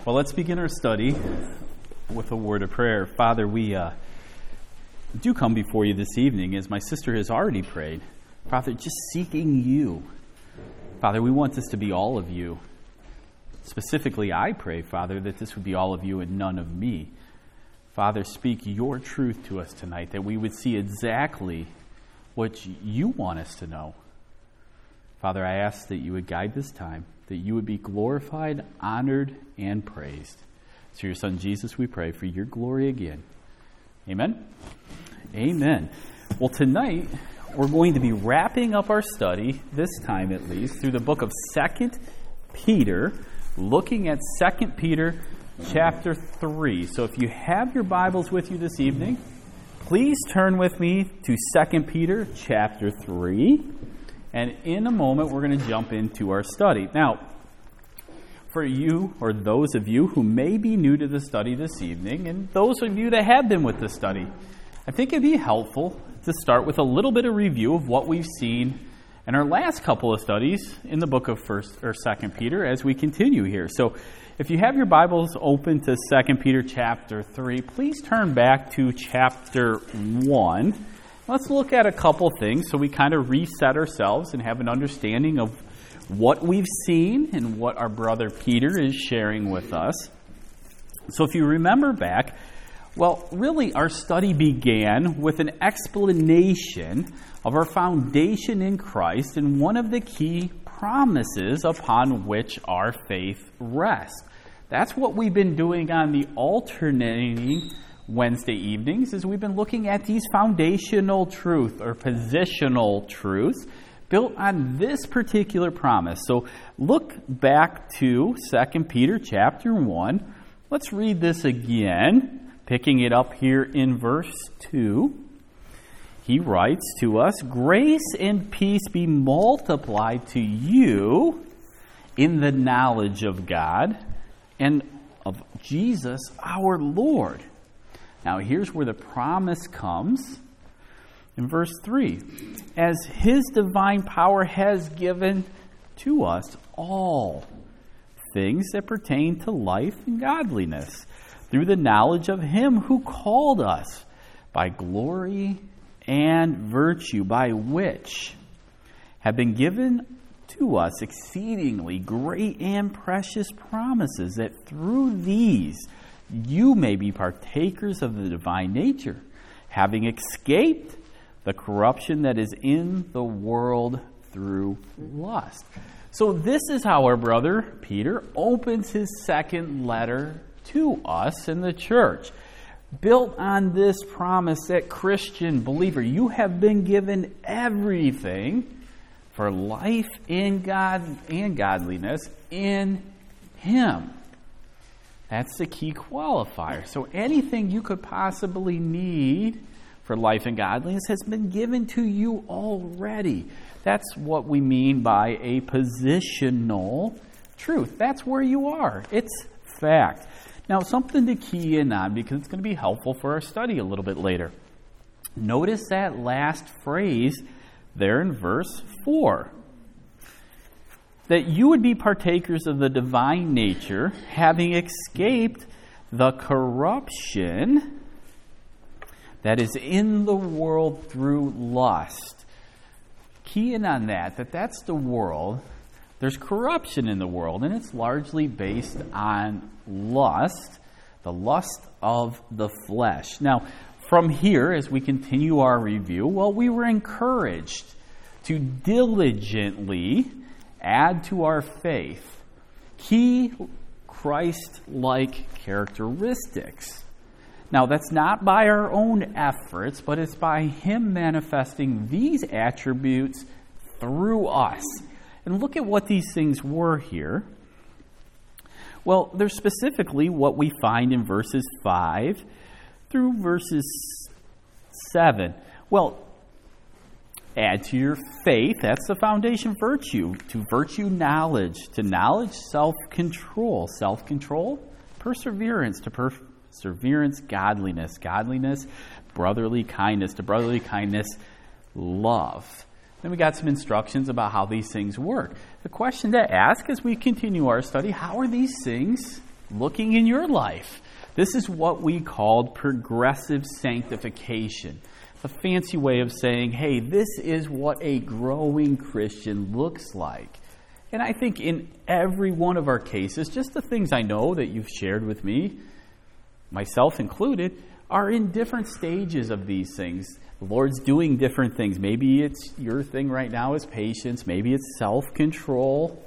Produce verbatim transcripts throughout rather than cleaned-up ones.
Well, let's begin our study with a word of prayer. Father, we uh, do come before you this evening, as my sister has already prayed. Father, just seeking you. Father, we want this to be all of you. Specifically, I pray, Father, that this would be all of you and none of me. Father, speak your truth to us tonight, that we would see exactly what you want us to know. Father, I ask that you would guide this time, that you would be glorified, honored, and praised. Through your Son, Jesus, we pray for your glory again. Amen? Amen. Well, tonight, we're going to be wrapping up our study, this time at least, through the book of Second Peter, looking at Second Peter chapter three. So if you have your Bibles with you this evening, please turn with me to Second Peter chapter three. And in a moment, we're going to jump into our study. Now, for you, or those of you who may be new to the study this evening, and those of you that have been with the study, I think it'd be helpful to start with a little bit of review of what we've seen in our last couple of studies in the book of First or Second Peter as we continue here. So, if you have your Bibles open to Second Peter chapter three, please turn back to chapter one. Let's look at a couple things so we kind of reset ourselves and have an understanding of what we've seen and what our brother Peter is sharing with us. So if you remember back, well, really our study began with an explanation of our foundation in Christ and one of the key promises upon which our faith rests. That's what we've been doing on the alternating Wednesday evenings, is we've been looking at these foundational truths or positional truths built on this particular promise. So look back to Second Peter chapter one. Let's read this again, picking it up here in verse two. He writes to us, "Grace and peace be multiplied to you in the knowledge of God and of Jesus our Lord." Now here's where the promise comes in verse three. "As his divine power has given to us all things that pertain to life and godliness, through the knowledge of him who called us by glory and virtue, by which have been given to us exceedingly great and precious promises, that through these you may be partakers of the divine nature, having escaped the corruption that is in the world through lust." So this is how our brother Peter opens his second letter to us in the church. Built on this promise that Christian believer, you have been given everything for life in God and godliness in him. That's the key qualifier. So anything you could possibly need for life and godliness has been given to you already. That's what we mean by a positional truth. That's where you are. It's fact. Now, something to key in on, because it's going to be helpful for our study a little bit later. Notice that last phrase there in verse four. That you would be partakers of the divine nature, having escaped the corruption that is in the world through lust. Key in on that, that that's the world. There's corruption in the world, and it's largely based on lust, the lust of the flesh. Now, from here, as we continue our review, well, we were encouraged to diligently add to our faith key Christ-like characteristics. Now, that's not by our own efforts, but it's by him manifesting these attributes through us. And look at what these things were here. Well, they're specifically what we find in verses five through verses seven. Well, add to your faith, that's the foundation virtue. To virtue, knowledge. To knowledge, self-control. Self-control, perseverance. To perseverance, godliness. Godliness, brotherly kindness. To brotherly kindness, love. Then we got some instructions about how these things work. The question to ask as we continue our study, how are these things looking in your life. This is what we called progressive sanctification. A fancy way of saying, hey, this is what a growing Christian looks like. And I think in every one of our cases, just the things I know that you've shared with me, myself included, are in different stages of these things. The Lord's doing different things. Maybe it's your thing right now is patience. Maybe it's self-control.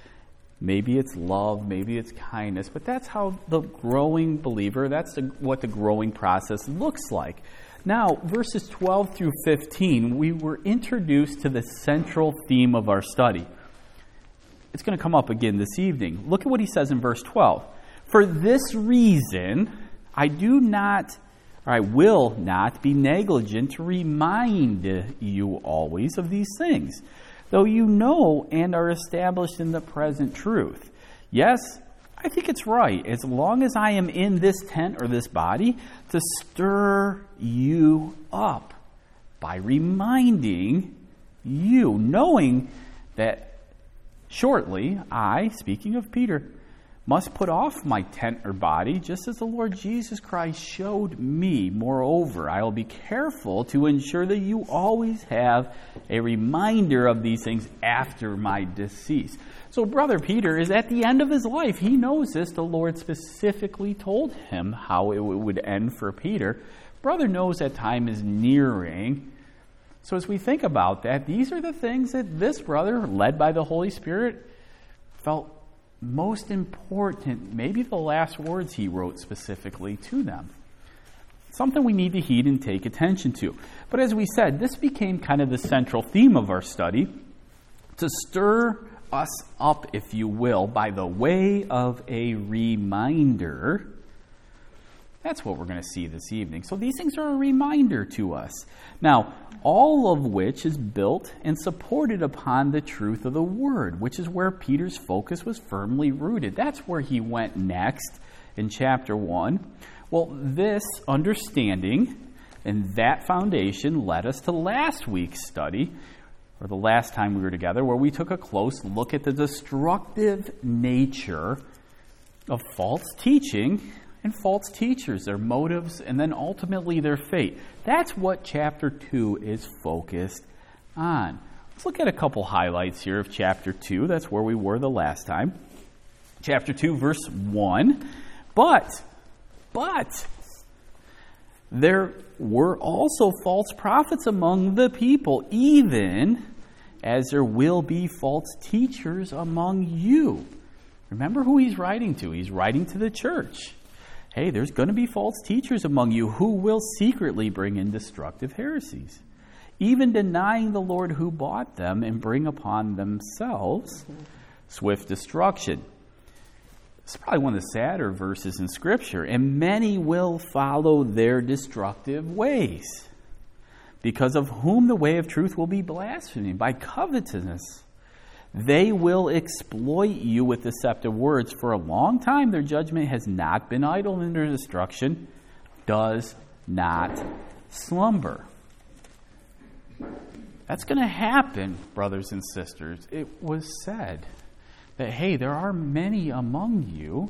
Maybe it's love. Maybe it's kindness. But that's how the growing believer, that's the, what the growing process looks like. Now, verses twelve through fifteen, we were introduced to the central theme of our study. It's going to come up again this evening. Look at what he says in verse twelve. For this reason, I do not, or I will not be negligent to remind you always of these things, though you know and are established in the present truth. Yes, I think it's right, as long as I am in this tent or this body, to stir you up by reminding you, knowing that shortly I, speaking of Peter, must put off my tent or body, just as the Lord Jesus Christ showed me. Moreover, I will be careful to ensure that you always have a reminder of these things after my decease. So Brother Peter is at the end of his life. He knows this. The Lord specifically told him how it would end for Peter. Brother knows that time is nearing. So as we think about that, these are the things that this brother, led by the Holy Spirit, felt most important, maybe the last words he wrote specifically to them. Something we need to heed and take attention to. But as we said, this became kind of the central theme of our study, to stir us up, if you will, by the way of a reminder. That's what we're going to see this evening. So these things are a reminder to us. Now, all of which is built and supported upon the truth of the Word, which is where Peter's focus was firmly rooted. That's where he went next in chapter one. Well, this understanding and that foundation led us to last week's study, or the last time we were together, where we took a close look at the destructive nature of false teaching and false teachers, their motives, and then ultimately their fate. That's what chapter two is focused on. Let's look at a couple highlights here of chapter two. That's where we were the last time. Chapter two, verse one. But, but, there were also false prophets among the people, even as there will be false teachers among you. Remember who he's writing to. He's writing to the church. Hey, there's going to be false teachers among you who will secretly bring in destructive heresies, even denying the Lord who bought them, and bring upon themselves mm-hmm. swift destruction. It's probably one of the sadder verses in Scripture. And many will follow their destructive ways, because of whom the way of truth will be blasphemed by covetousness. They will exploit you with deceptive words. For a long time their judgment has not been idle, and their destruction does not slumber. That's going to happen, brothers and sisters. It was said that, hey, there are many among you,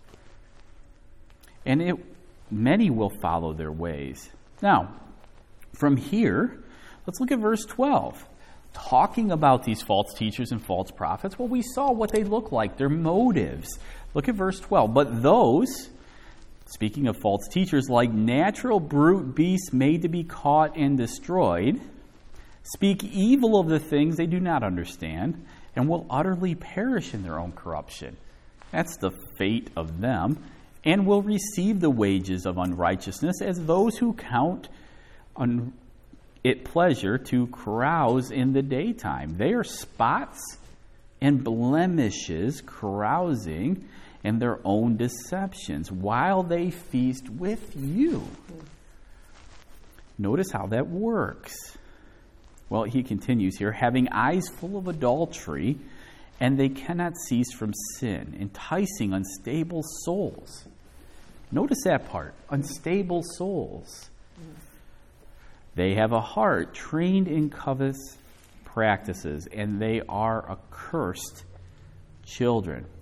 and it, many will follow their ways. Now, from here, let's look at verse twelve. Talking about these false teachers and false prophets, well, we saw what they look like, their motives. Look at verse twelve. But those, speaking of false teachers, like natural brute beasts made to be caught and destroyed, speak evil of the things they do not understand, and will utterly perish in their own corruption. That's the fate of them, and will receive the wages of unrighteousness as those who count on it pleasure to carouse in the daytime. They are spots and blemishes, carousing in their own deceptions, while they feast with you. Notice how that works. Well, he continues here, having eyes full of adultery, and they cannot cease from sin, enticing unstable souls. Notice that part, unstable souls. They have a heart trained in covetous practices, and they are accursed children.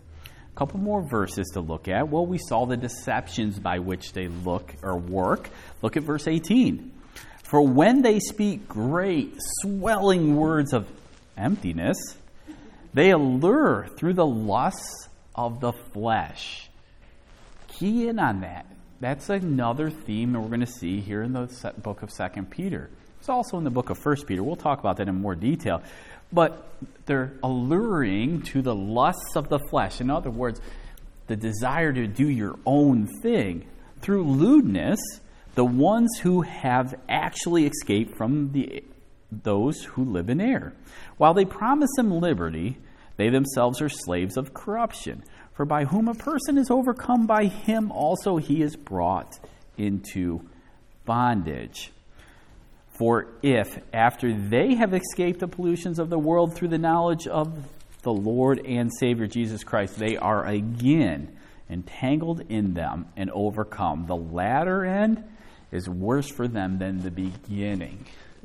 A couple more verses to look at. Well, we saw the deceptions by which they look or work. Look at verse eighteen. For when they speak great, swelling words of emptiness, they allure through the lusts of the flesh. Key in on that. That's another theme that we're going to see here in the book of Second Peter. It's also in the book of First Peter. We'll talk about that in more detail. But they're alluring to the lusts of the flesh. In other words, the desire to do your own thing. Through lewdness, the ones who have actually escaped from the those who live in error. While they promise them liberty, they themselves are slaves of corruption. For by whom a person is overcome, by him also he is brought into bondage. For if, after they have escaped the pollutions of the world through the knowledge of the Lord and Savior Jesus Christ, they are again entangled in them and overcome, the latter end is worse for them than the beginning.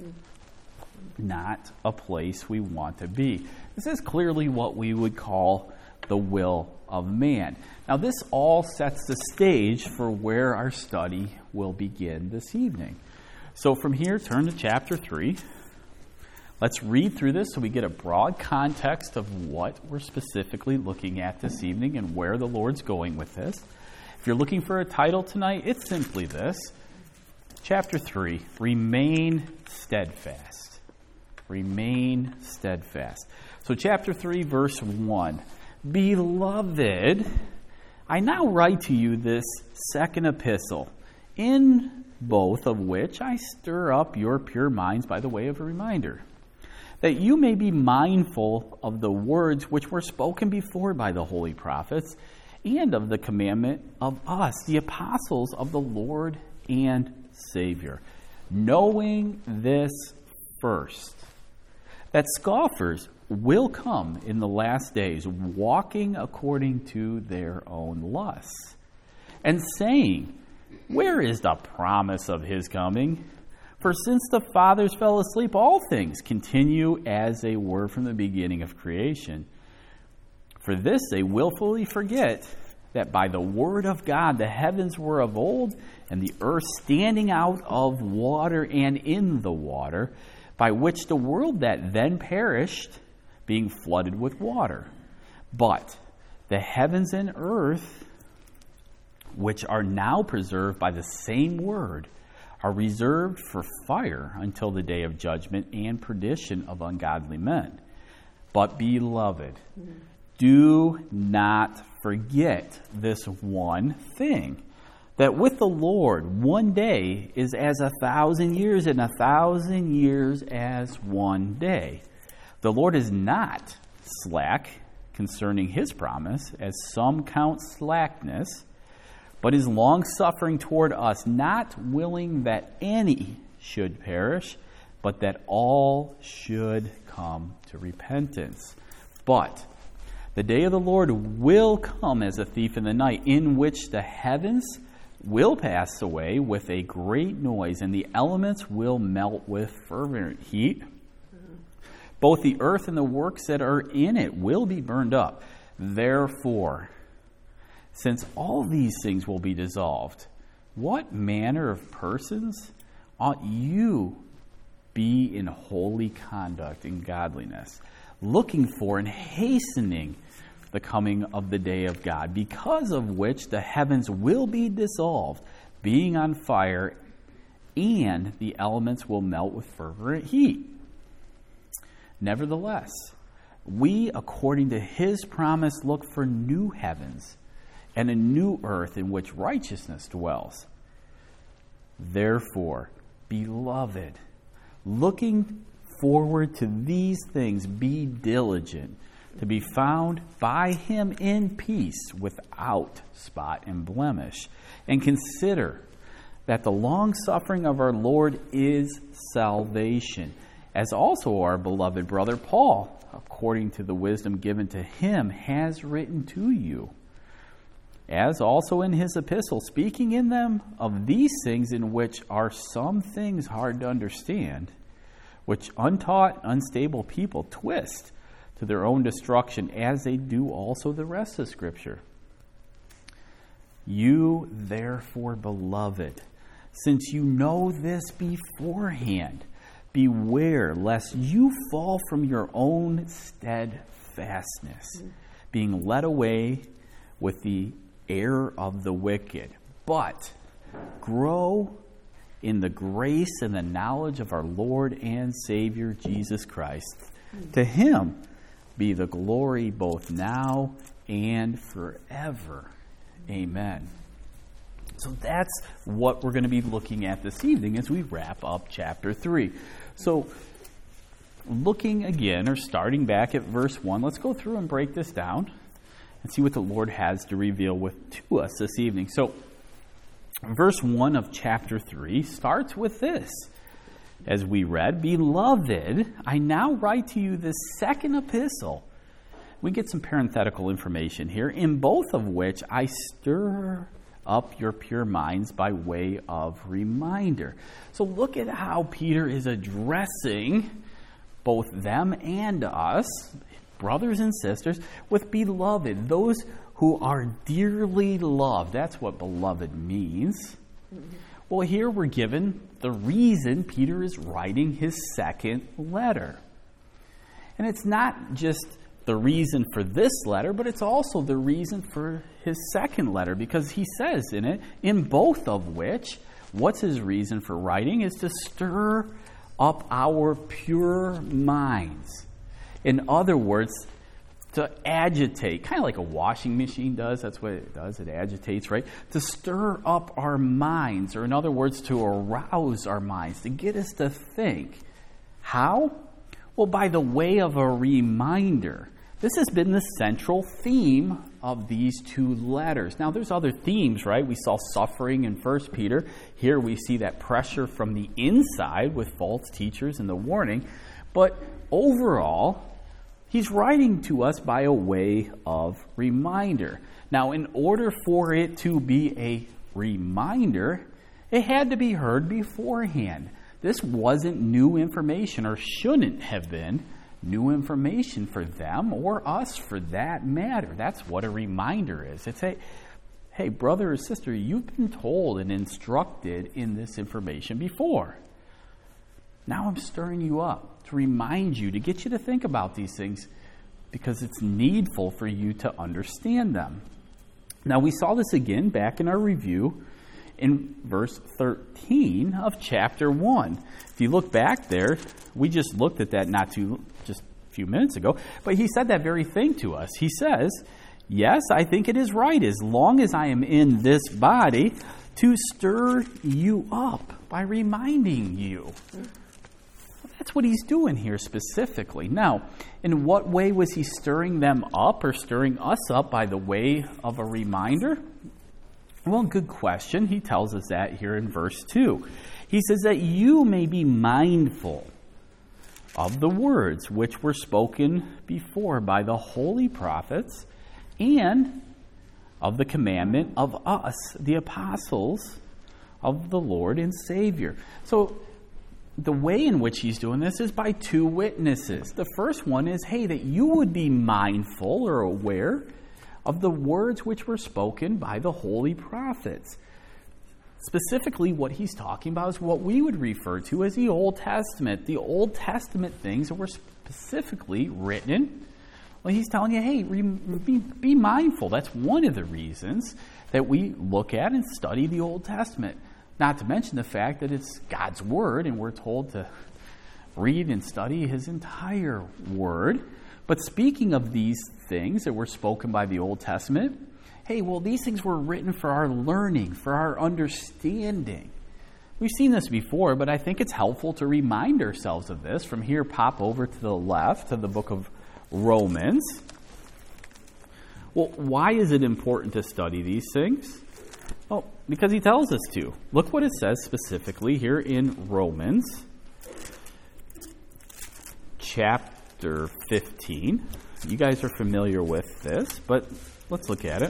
Not a place we want to be. This is clearly what we would call the will of man. Now, this all sets the stage for where our study will begin this evening. So from here, turn to chapter three. Let's read through this so we get a broad context of what we're specifically looking at this evening and where the Lord's going with this. If you're looking for a title tonight, it's simply this. Chapter three, Remain Steadfast. Remain steadfast. So chapter three, verse one. Beloved, I now write to you this second epistle, in both of which I stir up your pure minds by the way of a reminder, that you may be mindful of the words which were spoken before by the holy prophets, and of the commandment of us, the apostles of the Lord and Savior, knowing this first, that scoffers will come in the last days, walking according to their own lusts, and saying, where is the promise of his coming? For since the fathers fell asleep, all things continue as they were from the beginning of creation. For this they willfully forget that by the word of God the heavens were of old, and the earth standing out of water and in the water, by which the world that then perished, being flooded with water. But the heavens and earth, which are now preserved by the same word, are reserved for fire until the day of judgment and perdition of ungodly men. But, beloved, do not forget this one thing, that with the Lord one day is as a thousand years, and a thousand years as one day. The Lord is not slack concerning his promise, as some count slackness, but is long-suffering toward us, not willing that any should perish, but that all should come to repentance. But the day of the Lord will come as a thief in the night, in which the heavens will pass away with a great noise, and the elements will melt with fervent heat. Both the earth and the works that are in it will be burned up. Therefore, since all these things will be dissolved, what manner of persons ought you be in holy conduct and godliness, looking for and hastening the coming of the day of God, because of which the heavens will be dissolved, being on fire, and the elements will melt with fervent heat? Nevertheless, we, according to his promise, look for new heavens and a new earth in which righteousness dwells. Therefore, beloved, looking forward to these things, be diligent to be found by him in peace, without spot and blemish. And consider that the long-suffering of our Lord is salvation, as also our beloved brother Paul, according to the wisdom given to him, has written to you, as also in his epistle, speaking in them of these things, in which are some things hard to understand, which untaught, unstable people twist, to their own destruction, as they do also the rest of Scripture. You, therefore, beloved, since you know this beforehand, beware lest you fall from your own steadfastness, being led away with the error of the wicked, but grow in the grace and the knowledge of our Lord and Savior Jesus Christ. To him be the glory both now and forever. Amen. So that's what we're going to be looking at this evening as we wrap up chapter three. So looking again, or starting back at verse one, let's go through and break this down and see what the Lord has to reveal with to us this evening. So verse one of chapter three starts with this. As we read, Beloved, I now write to you this second epistle. We get some parenthetical information here, in both of which I stir up your pure minds by way of reminder. So look at how Peter is addressing both them and us, brothers and sisters, with beloved, those who are dearly loved. That's what beloved means. Mm-hmm. Well, here we're given the reason Peter is writing his second letter. And it's not just the reason for this letter, but it's also the reason for his second letter, because he says in it, in both of which, what's his reason for writing is to stir up our pure minds. In other words, to agitate, kind of like a washing machine does. That's what it does. It agitates, right? To stir up our minds, or in other words, to arouse our minds, to get us to think. How? Well, by the way of a reminder. This has been the central theme of these two letters. Now, there's other themes, right? We saw suffering in First Peter. Here we see that pressure from the inside with false teachers and the warning. But overall, he's writing to us by a way of reminder. Now, in order for it to be a reminder, it had to be heard beforehand. This wasn't new information, or shouldn't have been new information for them or us for that matter. That's what a reminder is. It's a, hey, brother or sister, you've been told and instructed in this information before. Now I'm stirring you up to remind you, to get you to think about these things, because it's needful for you to understand them. Now, we saw this again back in our review in verse thirteen of chapter one. If you look back there, we just looked at that not too, just a few minutes ago, but he said that very thing to us. He says, yes, I think it is right, as long as I am in this body, to stir you up by reminding you. That's what he's doing here specifically. Now, in what way was he stirring them up, or stirring us up by the way of a reminder? Well, good question. He tells us that here in verse two. He says that you may be mindful of the words which were spoken before by the holy prophets, and of the commandment of us, the apostles of the Lord and Savior. So, the way in which he's doing this is by two witnesses. The first one is, hey, that you would be mindful or aware of the words which were spoken by the holy prophets. Specifically, what he's talking about is what we would refer to as the Old Testament. The Old Testament things that were specifically written. Well, he's telling you, hey, be, be mindful. That's one of the reasons that we look at and study the Old Testament. Not to mention the fact that it's God's Word, and we're told to read and study His entire Word. But speaking of these things that were spoken by the Old Testament, hey, well, these things were written for our learning, for our understanding. We've seen this before, but I think it's helpful to remind ourselves of this. From here, pop over to the left to the book of Romans. Well, why is it important to study these things? Well, because he tells us to. Look what it says specifically here in Romans chapter fifteen. You guys are familiar with this, but let's look at it.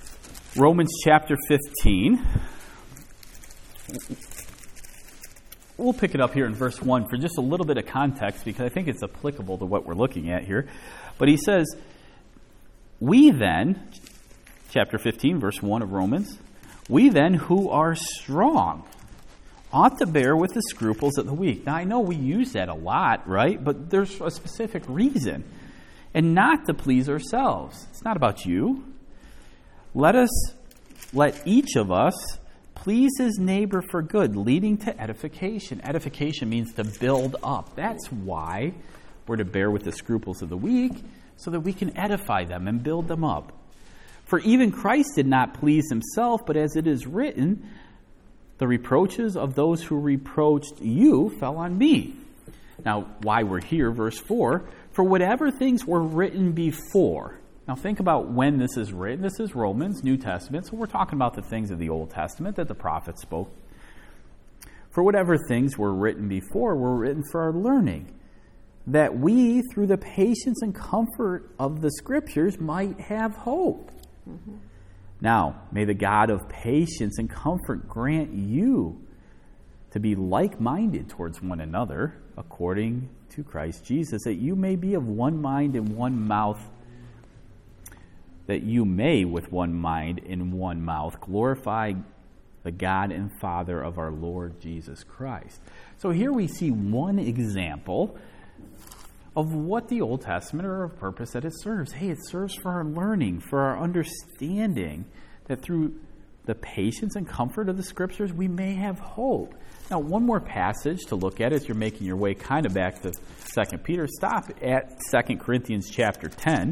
Romans chapter fifteen. we'll pick it up here in verse one for just a little bit of context, because I think it's applicable to what we're looking at here. But he says, we then, chapter fifteen, verse one of Romans, we then who are strong ought to bear with the scruples of the weak. Now, I know we use that a lot, right? But there's a specific reason. And not to please ourselves. It's not about you. Let us, let each of us please his neighbor for good, leading to edification. Edification means to build up. That's why we're to bear with the scruples of the weak, so that we can edify them and build them up. For even Christ did not please himself, but as it is written, the reproaches of those who reproached you fell on me. Now, why we're here, verse four, for whatever things were written before. Now, think about when this is written. This is Romans, New Testament, so we're talking about the things of the Old Testament that the prophets spoke. For whatever things were written before were written for our learning, that we, through the patience and comfort of the Scriptures, might have hope. Mm-hmm. Now, may the God of patience and comfort grant you to be like-minded towards one another, according to Christ Jesus, that you may be of one mind and one mouth, that you may, with one mind and one mouth, glorify the God and Father of our Lord Jesus Christ. So here we see one example of what the Old Testament, or a purpose that it serves. Hey, it serves for our learning, for our understanding, that through the patience and comfort of the Scriptures, we may have hope. Now, one more passage to look at as you're making your way kind of back to Second Peter. Stop at Second Corinthians chapter ten.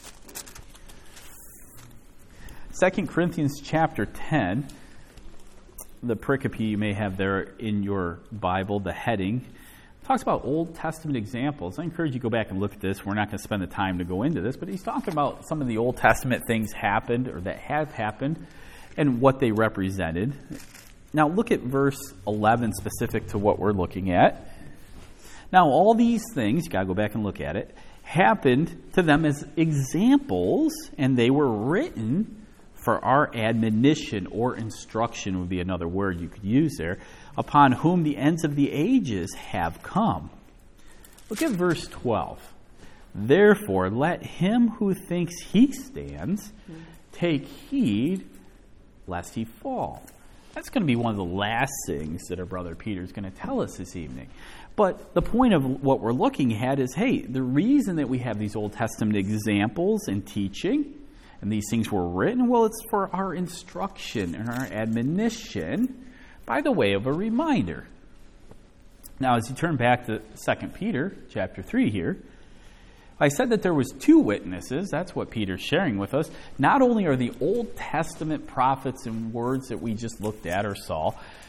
Second Corinthians chapter ten, the pericope you may have there in your Bible, the heading, talks about Old Testament examples. I encourage you to go back and look at this. We're not going to spend the time to go into this, but he's talking about some of the Old Testament things happened, or that have happened, and what they represented. Now look at verse eleven, specific to what we're looking at. Now all these things, you got to go back and look at it, happened to them as examples, and they were written for our admonition, or instruction would be another word you could use there, upon whom the ends of the ages have come. Look at verse twelve. Therefore, let him who thinks he stands take heed lest he fall. That's going to be one of the last things that our brother Peter is going to tell us this evening. But the point of what we're looking at is, hey, the reason that we have these Old Testament examples and teaching, and these things were written, well, it's for our instruction and our admonition, by the way of a reminder. Now, as you turn back to Second Peter chapter three here, I said that there was two witnesses. That's what Peter's sharing with us. Not only are the Old Testament prophets and words that we just looked at or saw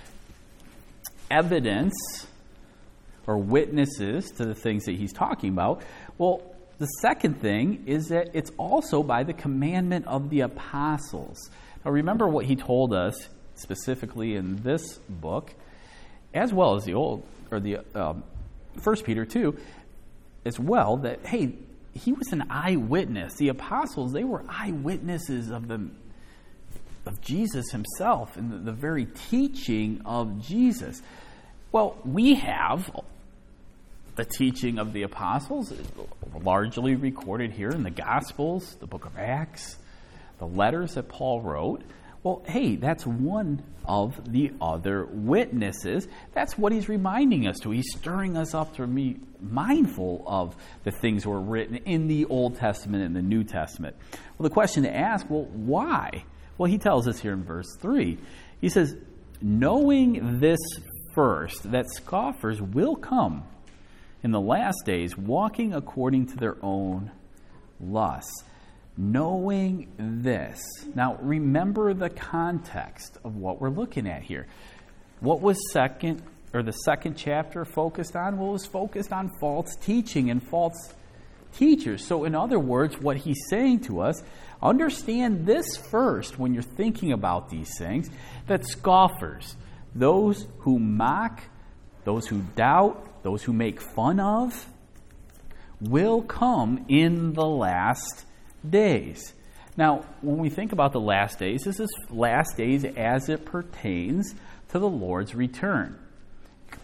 evidence or witnesses to the things that he's talking about, well, the second thing is that it's also by the commandment of the apostles. Now, remember what he told us specifically in this book, as well as the old or the um, First Peter two, as well, that hey, he was an eyewitness. The apostles, they were eyewitnesses of the of Jesus himself and the, the very teaching of Jesus. Well, we have the teaching of the apostles, largely recorded here in the Gospels, the book of Acts, the letters that Paul wrote. Well, hey, that's one of the other witnesses. That's what he's reminding us to. He's stirring us up to be mindful of the things that were written in the Old Testament and the New Testament. Well, the question to ask, well, why? Well, he tells us here in verse three. He says, knowing this first, that scoffers will come in the last days, walking according to their own lusts. Knowing this. Now, remember the context of what we're looking at here. What was second, or the second chapter focused on? Well, it was focused on false teaching and false teachers. So, in other words, what he's saying to us, understand this first when you're thinking about these things, that scoffers, those who mock, those who doubt, those who make fun of, will come in the last days. Now, when we think about the last days, this is last days as it pertains to the Lord's return.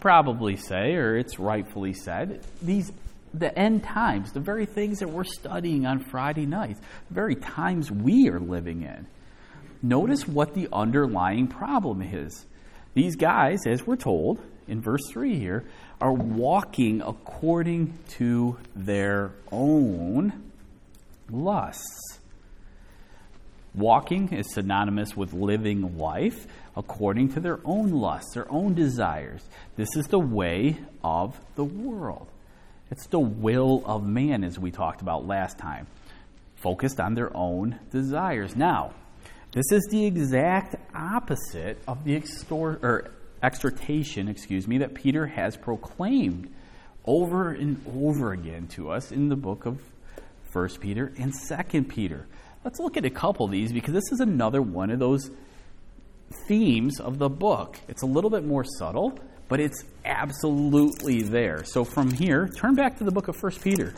probably say, or it's rightfully said, these the end times, the very things that we're studying on Friday nights, the very times we are living in. Notice what the underlying problem is. These guys, as we're told in verse three here, are walking according to their own lusts. Walking is synonymous with living life according to their own lusts, their own desires. This is the way of the world. It's the will of man, as we talked about last time, focused on their own desires. Now, this is the exact opposite of the extor- or exhortation, excuse me, that Peter has proclaimed over and over again to us in the book of First Peter and Second Peter. Let's look at a couple of these because this is another one of those themes of the book. It's a little bit more subtle, but it's absolutely there. So from here, turn back to the book of First Peter.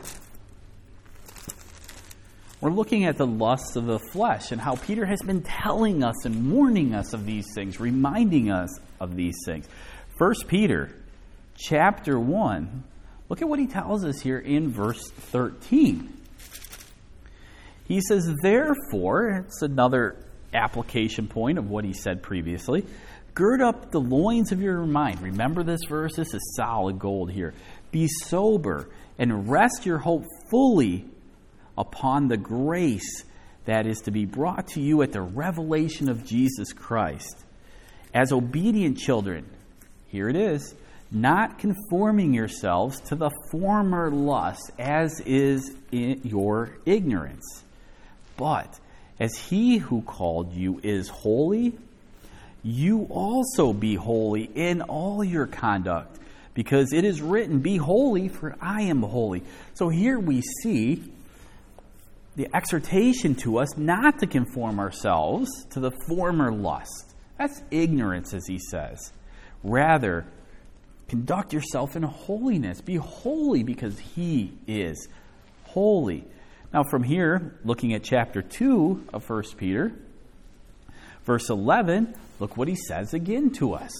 We're looking at the lusts of the flesh and how Peter has been telling us and warning us of these things, reminding us of these things. First Peter chapter one, look at what he tells us here in verse thirteen. He says, therefore, it's another application point of what he said previously, gird up the loins of your mind. Remember this verse? This is solid gold here. Be sober and rest your hope fully upon the grace that is to be brought to you at the revelation of Jesus Christ. As obedient children, here it is, not conforming yourselves to the former lust as is in your ignorance, but as he who called you is holy, you also be holy in all your conduct, because it is written, be holy, for I am holy. So here we see the exhortation to us not to conform ourselves to the former lust. That's ignorance, as he says. Rather, conduct yourself in holiness. Be holy because he is holy. Now from here, looking at chapter two of First Peter, verse eleven, look what he says again to us.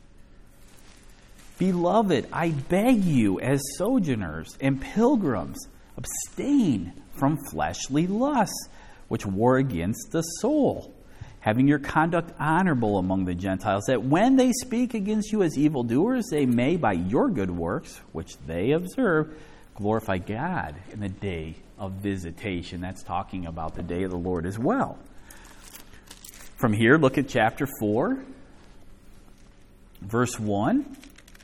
Beloved, I beg you as sojourners and pilgrims, abstain from fleshly lusts, which war against the soul, having your conduct honorable among the Gentiles, that when they speak against you as evildoers, they may, by your good works, which they observe, glorify God in the day of visitation. That's talking about the day of the Lord as well. From here, look at chapter four, verse one.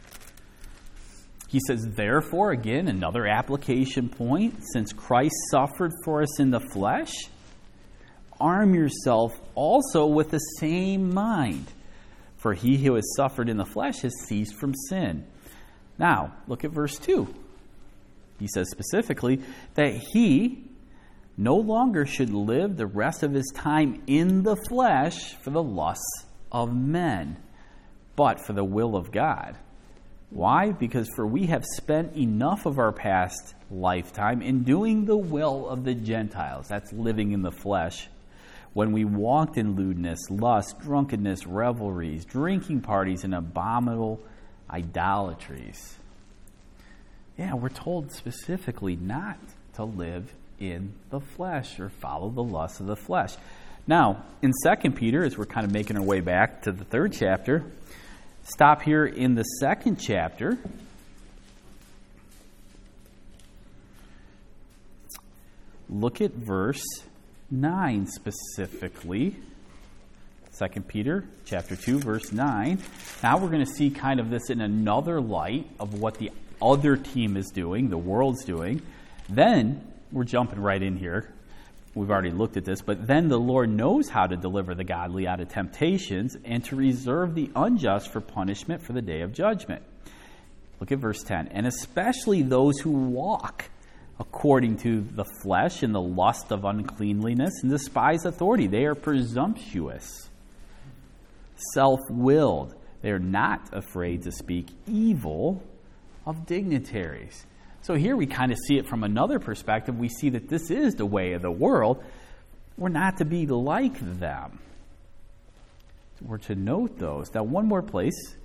He says, therefore, again, another application point, since Christ suffered for us in the flesh, arm yourself also with the same mind. For he who has suffered in the flesh has ceased from sin. Now, look at verse two. He says specifically that he no longer should live the rest of his time in the flesh for the lusts of men, but for the will of God. Why? Because for we have spent enough of our past lifetime in doing the will of the Gentiles. That's living in the flesh. When we walked in lewdness, lust, drunkenness, revelries, drinking parties, and abominable idolatries. Yeah, we're told specifically not to live in the flesh or follow the lusts of the flesh. Now, in Second Peter, as we're kind of making our way back to the third chapter, stop here in the second chapter. Look at verse nine specifically. Second Peter chapter two, verse nine. Now we're going to see kind of this in another light of what the other team is doing, the world's doing. Then, we're jumping right in here. We've already looked at this, but then the Lord knows how to deliver the godly out of temptations and to reserve the unjust for punishment for the day of judgment. Look at verse ten. And especially those who walk according to the flesh in the lust of uncleanliness and despise authority. They are presumptuous, self-willed. They are not afraid to speak evil of dignitaries. So here we kind of see it from another perspective. We see that this is the way of the world. We're not to be like them. We're to note those. Now, one more place.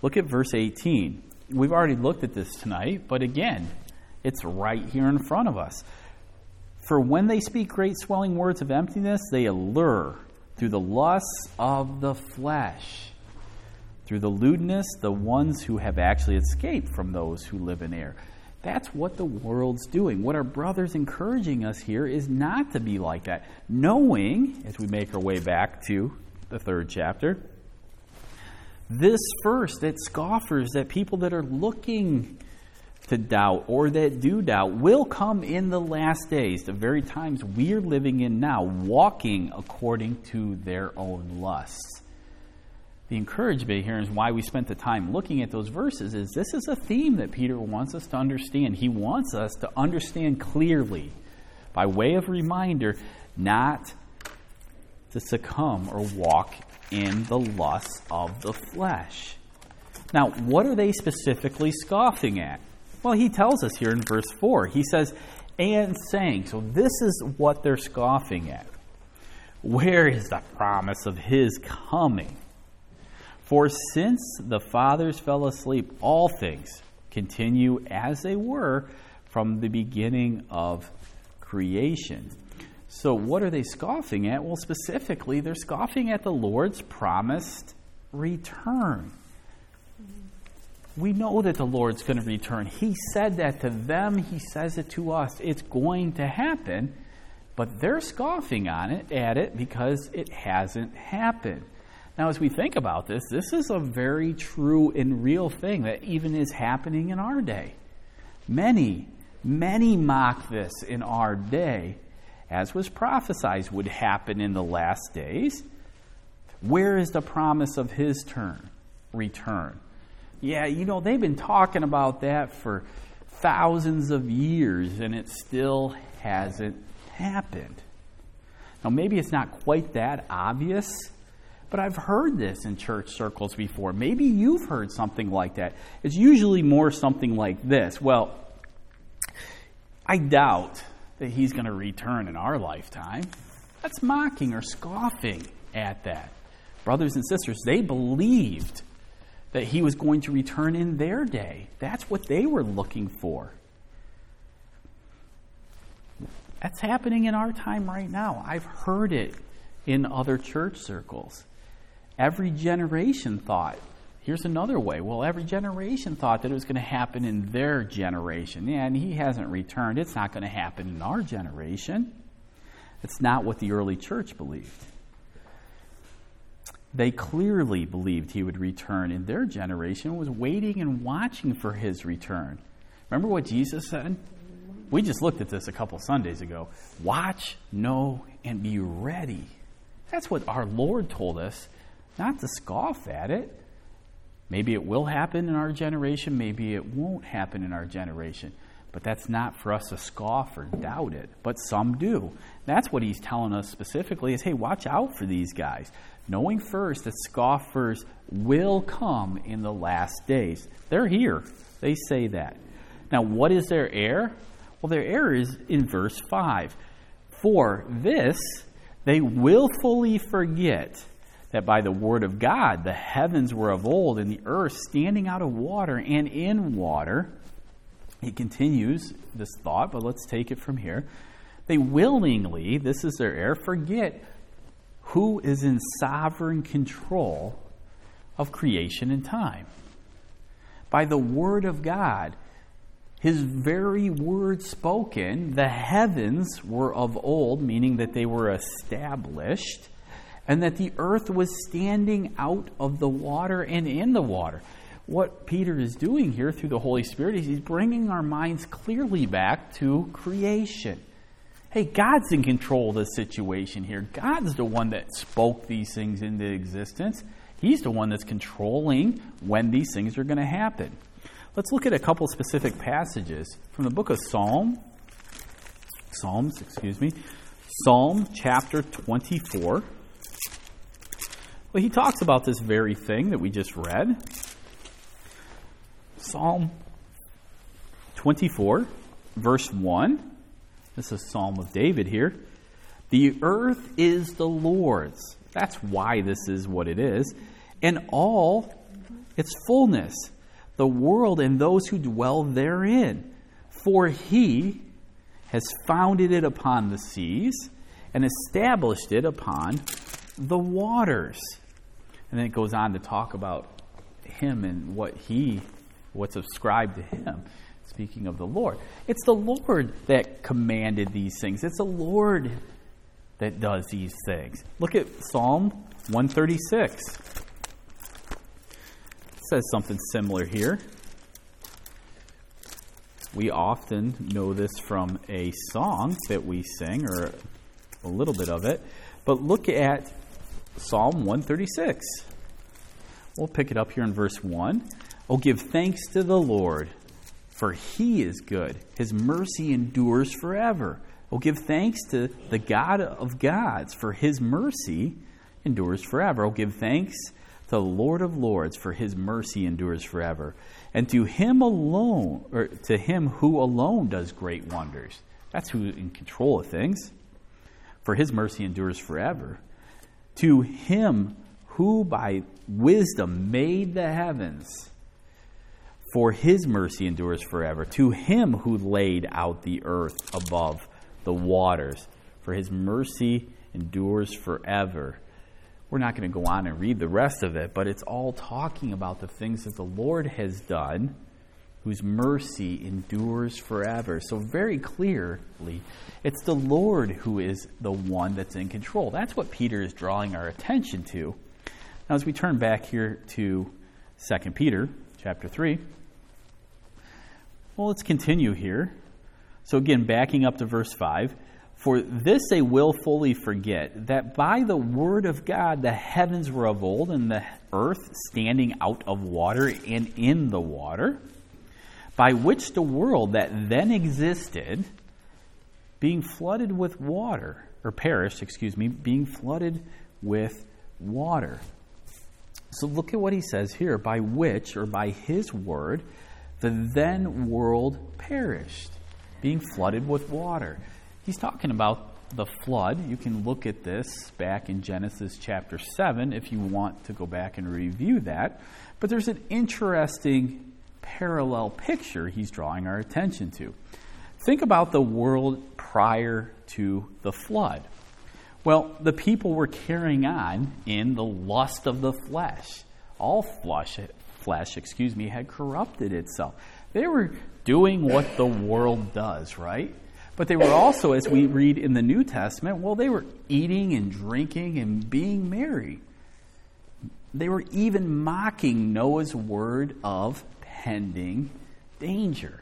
Look at verse eighteen. We've already looked at this tonight, but again, it's right here in front of us. For when they speak great swelling words of emptiness, they allure through the lusts of the flesh, through the lewdness, the ones who have actually escaped from those who live in error. That's what the world's doing. What our brother's encouraging us here is not to be like that. Knowing, as we make our way back to the third chapter, this first, that scoffers, that people that are looking to doubt or that do doubt will come in the last days, the very times we're living in now, walking according to their own lusts. The encouragement here is why we spent the time looking at those verses is this is a theme that Peter wants us to understand. He wants us to understand clearly, by way of reminder, not to succumb or walk in the lusts of the flesh. Now, what are they specifically scoffing at? Well, he tells us here in verse four. He says, and saying. So this is what they're scoffing at. Where is the promise of his coming? For since the fathers fell asleep, all things continue as they were from the beginning of creation. So what are they scoffing at? Well, specifically, they're scoffing at the Lord's promised return. We know that the Lord's going to return. He said that to them. He says it to us. It's going to happen, but they're scoffing on it, at it because it hasn't happened. Now, as we think about this, this is a very true and real thing that even is happening in our day. Many, many mock this in our day, as was prophesied would happen in the last days. Where is the promise of his turn, return? Yeah, you know, they've been talking about that for thousands of years, and it still hasn't happened. Now, maybe it's not quite that obvious, but I've heard this in church circles before. Maybe you've heard something like that. It's usually more something like this. Well, I doubt that he's going to return in our lifetime. That's mocking or scoffing at that. Brothers and sisters, they believed that he was going to return in their day. That's what they were looking for. That's happening in our time right now. I've heard it in other church circles. Every generation thought, here's another way, well, every generation thought that it was going to happen in their generation. Yeah, and he hasn't returned. It's not going to happen in our generation. It's not what the early church believed. They clearly believed he would return in their generation, was waiting and watching for his return. Remember what Jesus said? We just looked at this a couple Sundays ago. Watch, know, and be ready. That's what our Lord told us, not to scoff at it. Maybe it will happen in our generation, maybe it won't happen in our generation. But that's not for us to scoff or doubt it. But some do. That's what he's telling us specifically is, hey, watch out for these guys. Knowing first that scoffers will come in the last days. They're here. They say that. Now, what is their error? Well, their error is in verse five. For this, they willfully forget that by the word of God, the heavens were of old, and the earth standing out of water and in water. He continues this thought, but let's take it from here. They willingly, this is their error, forget who is in sovereign control of creation and time. By the word of God, his very word spoken, the heavens were of old, meaning that they were established, and that the earth was standing out of the water and in the water. What Peter is doing here through the Holy Spirit is he's bringing our minds clearly back to creation. Hey, God's in control of the situation here. God's the one that spoke these things into existence. He's the one that's controlling when these things are going to happen. Let's look at a couple specific passages from the book of Psalm. Psalms, excuse me. Psalm chapter twenty-four. Well, he talks about this very thing that we just read. Psalm twenty-four, verse one. This is Psalm of David here. The earth is the Lord's. That's why this is what it is. And all its fullness, the world and those who dwell therein. For he has founded it upon the seas and established it upon the waters. And then it goes on to talk about him and what he, what's ascribed to him, speaking of the Lord. It's the Lord that commanded these things. It's the Lord that does these things. Look at Psalm one thirty-six. It says something similar here. We often know this from a song that we sing, or a little bit of it. But look at Psalm one thirty-six. We'll pick it up here in verse one. Oh, give thanks to the Lord, for he is good. His mercy endures forever. Oh, give thanks to the God of gods, for his mercy endures forever. Oh, give thanks to the Lord of lords, for his mercy endures forever. And to him alone, or to him who alone does great wonders. That's who's in control of things. For his mercy endures forever. To him who by wisdom made the heavens, for his mercy endures forever. To him who laid out the earth above the waters, for his mercy endures forever. We're not going to go on and read the rest of it, but it's all talking about the things that the Lord has done, whose mercy endures forever. So very clearly, it's the Lord who is the one that's in control. That's what Peter is drawing our attention to. Now, as we turn back here to Second Peter chapter three, well, let's continue here. So again, backing up to verse five, for this they will fully forget, that by the word of God the heavens were of old, and the earth standing out of water and in the water, by which the world that then existed, being flooded with water, or perished, excuse me, being flooded with water. So look at what he says here, by which, or by his word, the then world perished, being flooded with water. He's talking about the flood. You can look at this back in Genesis chapter seven if you want to go back and review that. But there's an interesting parallel picture he's drawing our attention to. Think about the world prior to the flood. Well, the people were carrying on in the lust of the flesh. All flesh, flesh, excuse me, had corrupted itself. They were doing what the world does, right? But they were also, as we read in the New Testament, well, they were eating and drinking and being merry. They were even mocking Noah's word of pending danger.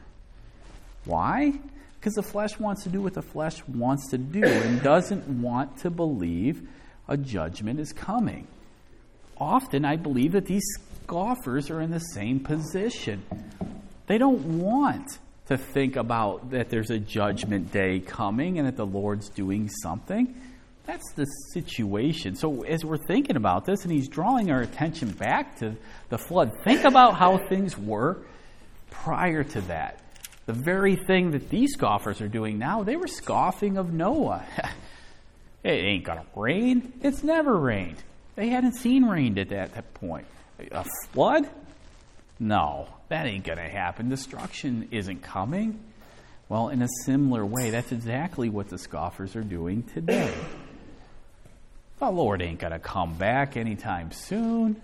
Why? Because the flesh wants to do what the flesh wants to do and doesn't want to believe a judgment is coming. Often I believe that these scoffers are in the same position. They don't want to think about that there's a judgment day coming and that the Lord's doing something. That's the situation. So as we're thinking about this, and he's drawing our attention back to the flood, think about how things were prior to that. The very thing that these scoffers are doing now, they were scoffing of Noah. It ain't going to rain. It's never rained. They hadn't seen rain at that, that point. A flood? No, that ain't going to happen. Destruction isn't coming. Well, in a similar way, that's exactly what the scoffers are doing today. The Lord ain't going to come back anytime soon.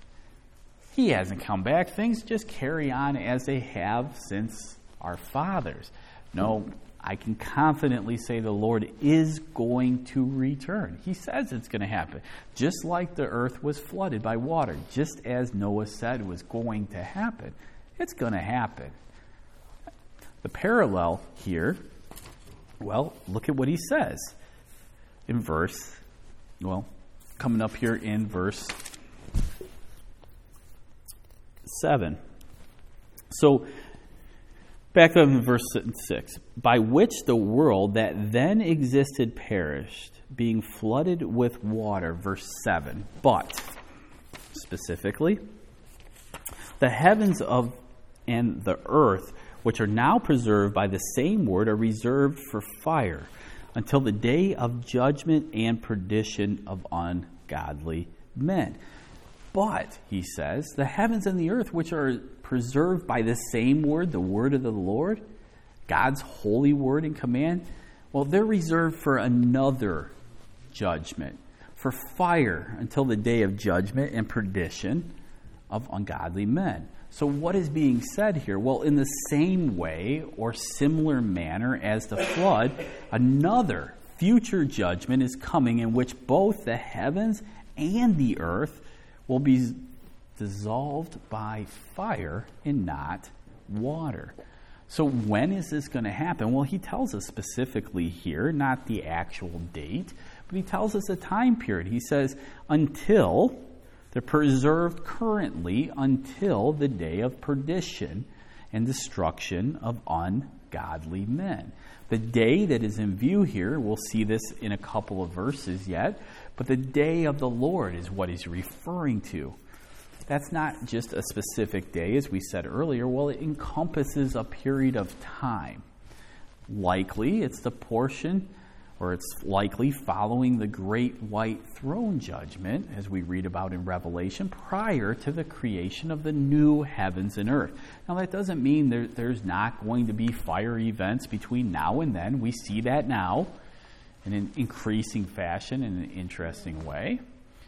He hasn't come back. Things just carry on as they have since our fathers. No, I can confidently say the Lord is going to return. He says it's going to happen. Just like the earth was flooded by water, just as Noah said was going to happen, it's going to happen. The parallel here, well, look at what he says in verse, well, coming up here in verse seven. So, back up in verse six. By which the world that then existed perished, being flooded with water. Verse seven. But, specifically, the heavens of and the earth, which are now preserved by the same word, are reserved for fire, until the day of judgment and perdition of ungodly men. But, he says, the heavens and the earth, which are preserved by the same word, the word of the Lord, God's holy word and command, well, they're reserved for another judgment, for fire until the day of judgment and perdition of ungodly men. So what is being said here? Well, in the same way or similar manner as the flood, another future judgment is coming in which both the heavens and the earth will be dissolved by fire and not water. So when is this going to happen? Well, he tells us specifically here, not the actual date, but he tells us a time period. He says, until, they're preserved currently until the day of perdition and destruction of ungodly men. The day that is in view here, we'll see this in a couple of verses yet, but the day of the Lord is what he's referring to. That's not just a specific day, as we said earlier. Well, it encompasses a period of time. Likely, it's the portion, or it's likely following the great white throne judgment, as we read about in Revelation, prior to the creation of the new heavens and earth. Now, that doesn't mean there, there's not going to be fire events between now and then. We see that now in an increasing fashion in an interesting way.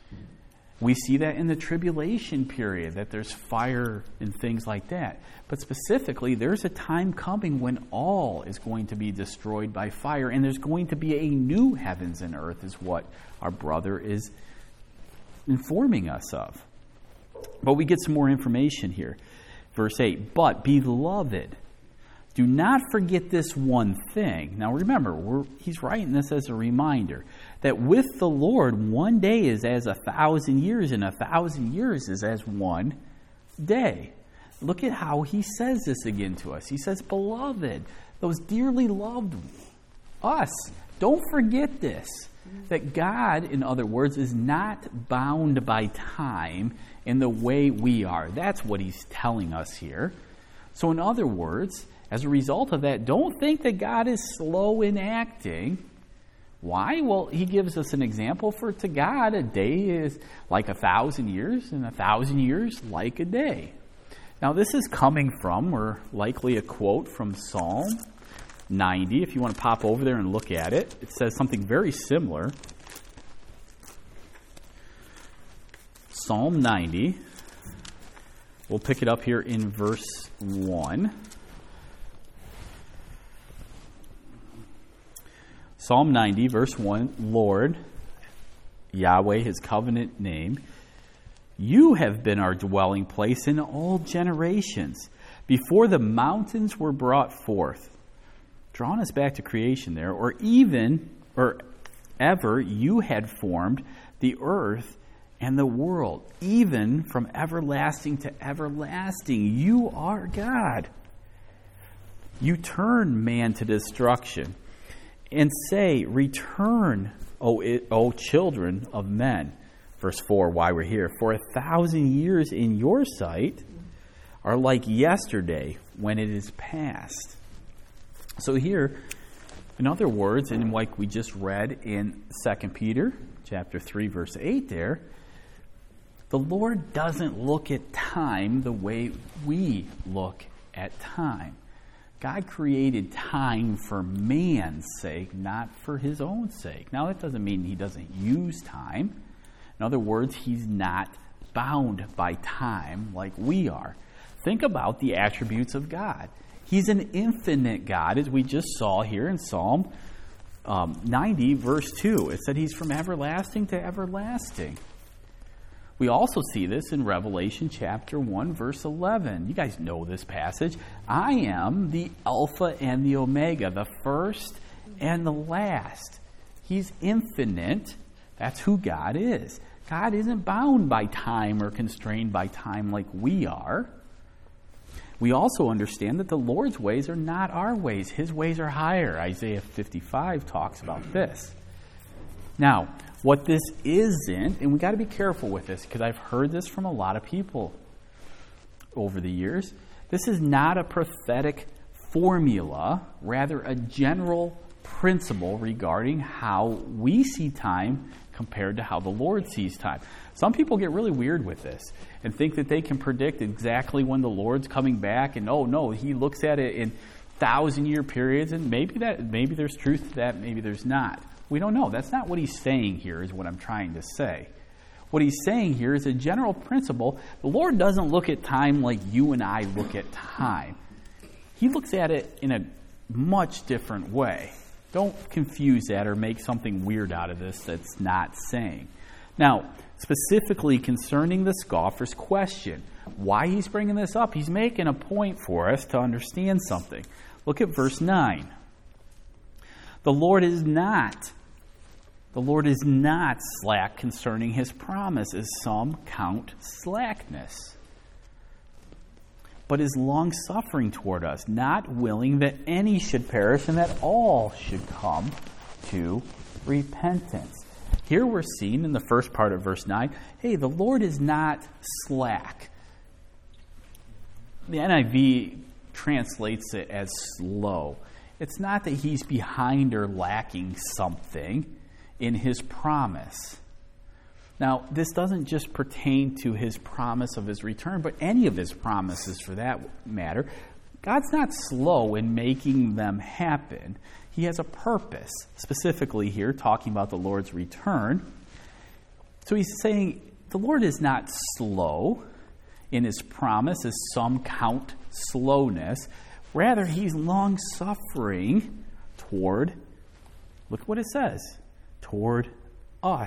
We see that in the tribulation period, that there's fire and things like that. But specifically, there's a time coming when all is going to be destroyed by fire, and there's going to be a new heavens and earth, is what our brother is informing us of. But we get some more information here. Verse eight, but beloved, do not forget this one thing. Now remember, we're, he's writing this as a reminder that with the Lord, one day is as a thousand years, and a thousand years is as one day. Look at how he says this again to us. He says, beloved, those dearly loved us, don't forget this, that God, in other words, is not bound by time in the way we are. That's what he's telling us here. So in other words, as a result of that, don't think that God is slow in acting. Why? Well, he gives us an example. For to God, a day is like a thousand years, and a thousand years like a day. Now, this is coming from, or likely a quote from Psalm ninety. If you want to pop over there and look at it, it says something very similar. Psalm ninety. We'll pick it up here in verse one. Psalm ninety, verse one, Lord, Yahweh, his covenant name, you have been our dwelling place in all generations, before the mountains were brought forth. Drawing us back to creation there, or even, or ever you had formed the earth and the world, even from everlasting to everlasting. You are God. You turn man to destruction and say, return, O, o children of men. Verse four, why we're here. For a thousand years in your sight are like yesterday when it is past. So here, in other words, and like we just read in Second Peter chapter three, verse eight there, the Lord doesn't look at time the way we look at time. God created time for man's sake, not for his own sake. Now, that doesn't mean he doesn't use time. In other words, he's not bound by time like we are. Think about the attributes of God. He's an infinite God, as we just saw here in Psalm um, ninety, verse two. It said he's from everlasting to everlasting. We also see this in Revelation chapter one, verse eleven. You guys know this passage. I am the Alpha and the Omega, the first and the last. He's infinite. That's who God is. God isn't bound by time or constrained by time like we are. We also understand that the Lord's ways are not our ways. His ways are higher. Isaiah fifty-five talks about this. Now, what this isn't, and we got to be careful with this because I've heard this from a lot of people over the years. This is not a prophetic formula, rather a general principle regarding how we see time compared to how the Lord sees time. Some people get really weird with this and think that they can predict exactly when the Lord's coming back, and oh no, he looks at it in thousand-year periods, and maybe that maybe there's truth to that, maybe there's not. We don't know. That's not what he's saying here, is what I'm trying to say. What he's saying here is a general principle. The Lord doesn't look at time like you and I look at time. He looks at it in a much different way. Don't confuse that or make something weird out of this that's not saying. Now, specifically concerning the scoffer's question, why he's bringing this up, he's making a point for us to understand something. Look at verse nine. The Lord is not, the Lord is not slack concerning his promise, as some count slackness, but is long-suffering toward us, not willing that any should perish and that all should come to repentance. Here we're seeing in the first part of verse nine, hey, the Lord is not slack. The N I V translates it as slow. It's not that he's behind or lacking something in his promise. Now, this doesn't just pertain to his promise of his return, but any of his promises for that matter. God's not slow in making them happen. He has a purpose, specifically here, talking about the Lord's return. So he's saying the Lord is not slow in his promise, as some count slowness. Rather, he's long-suffering toward, look what it says, toward us.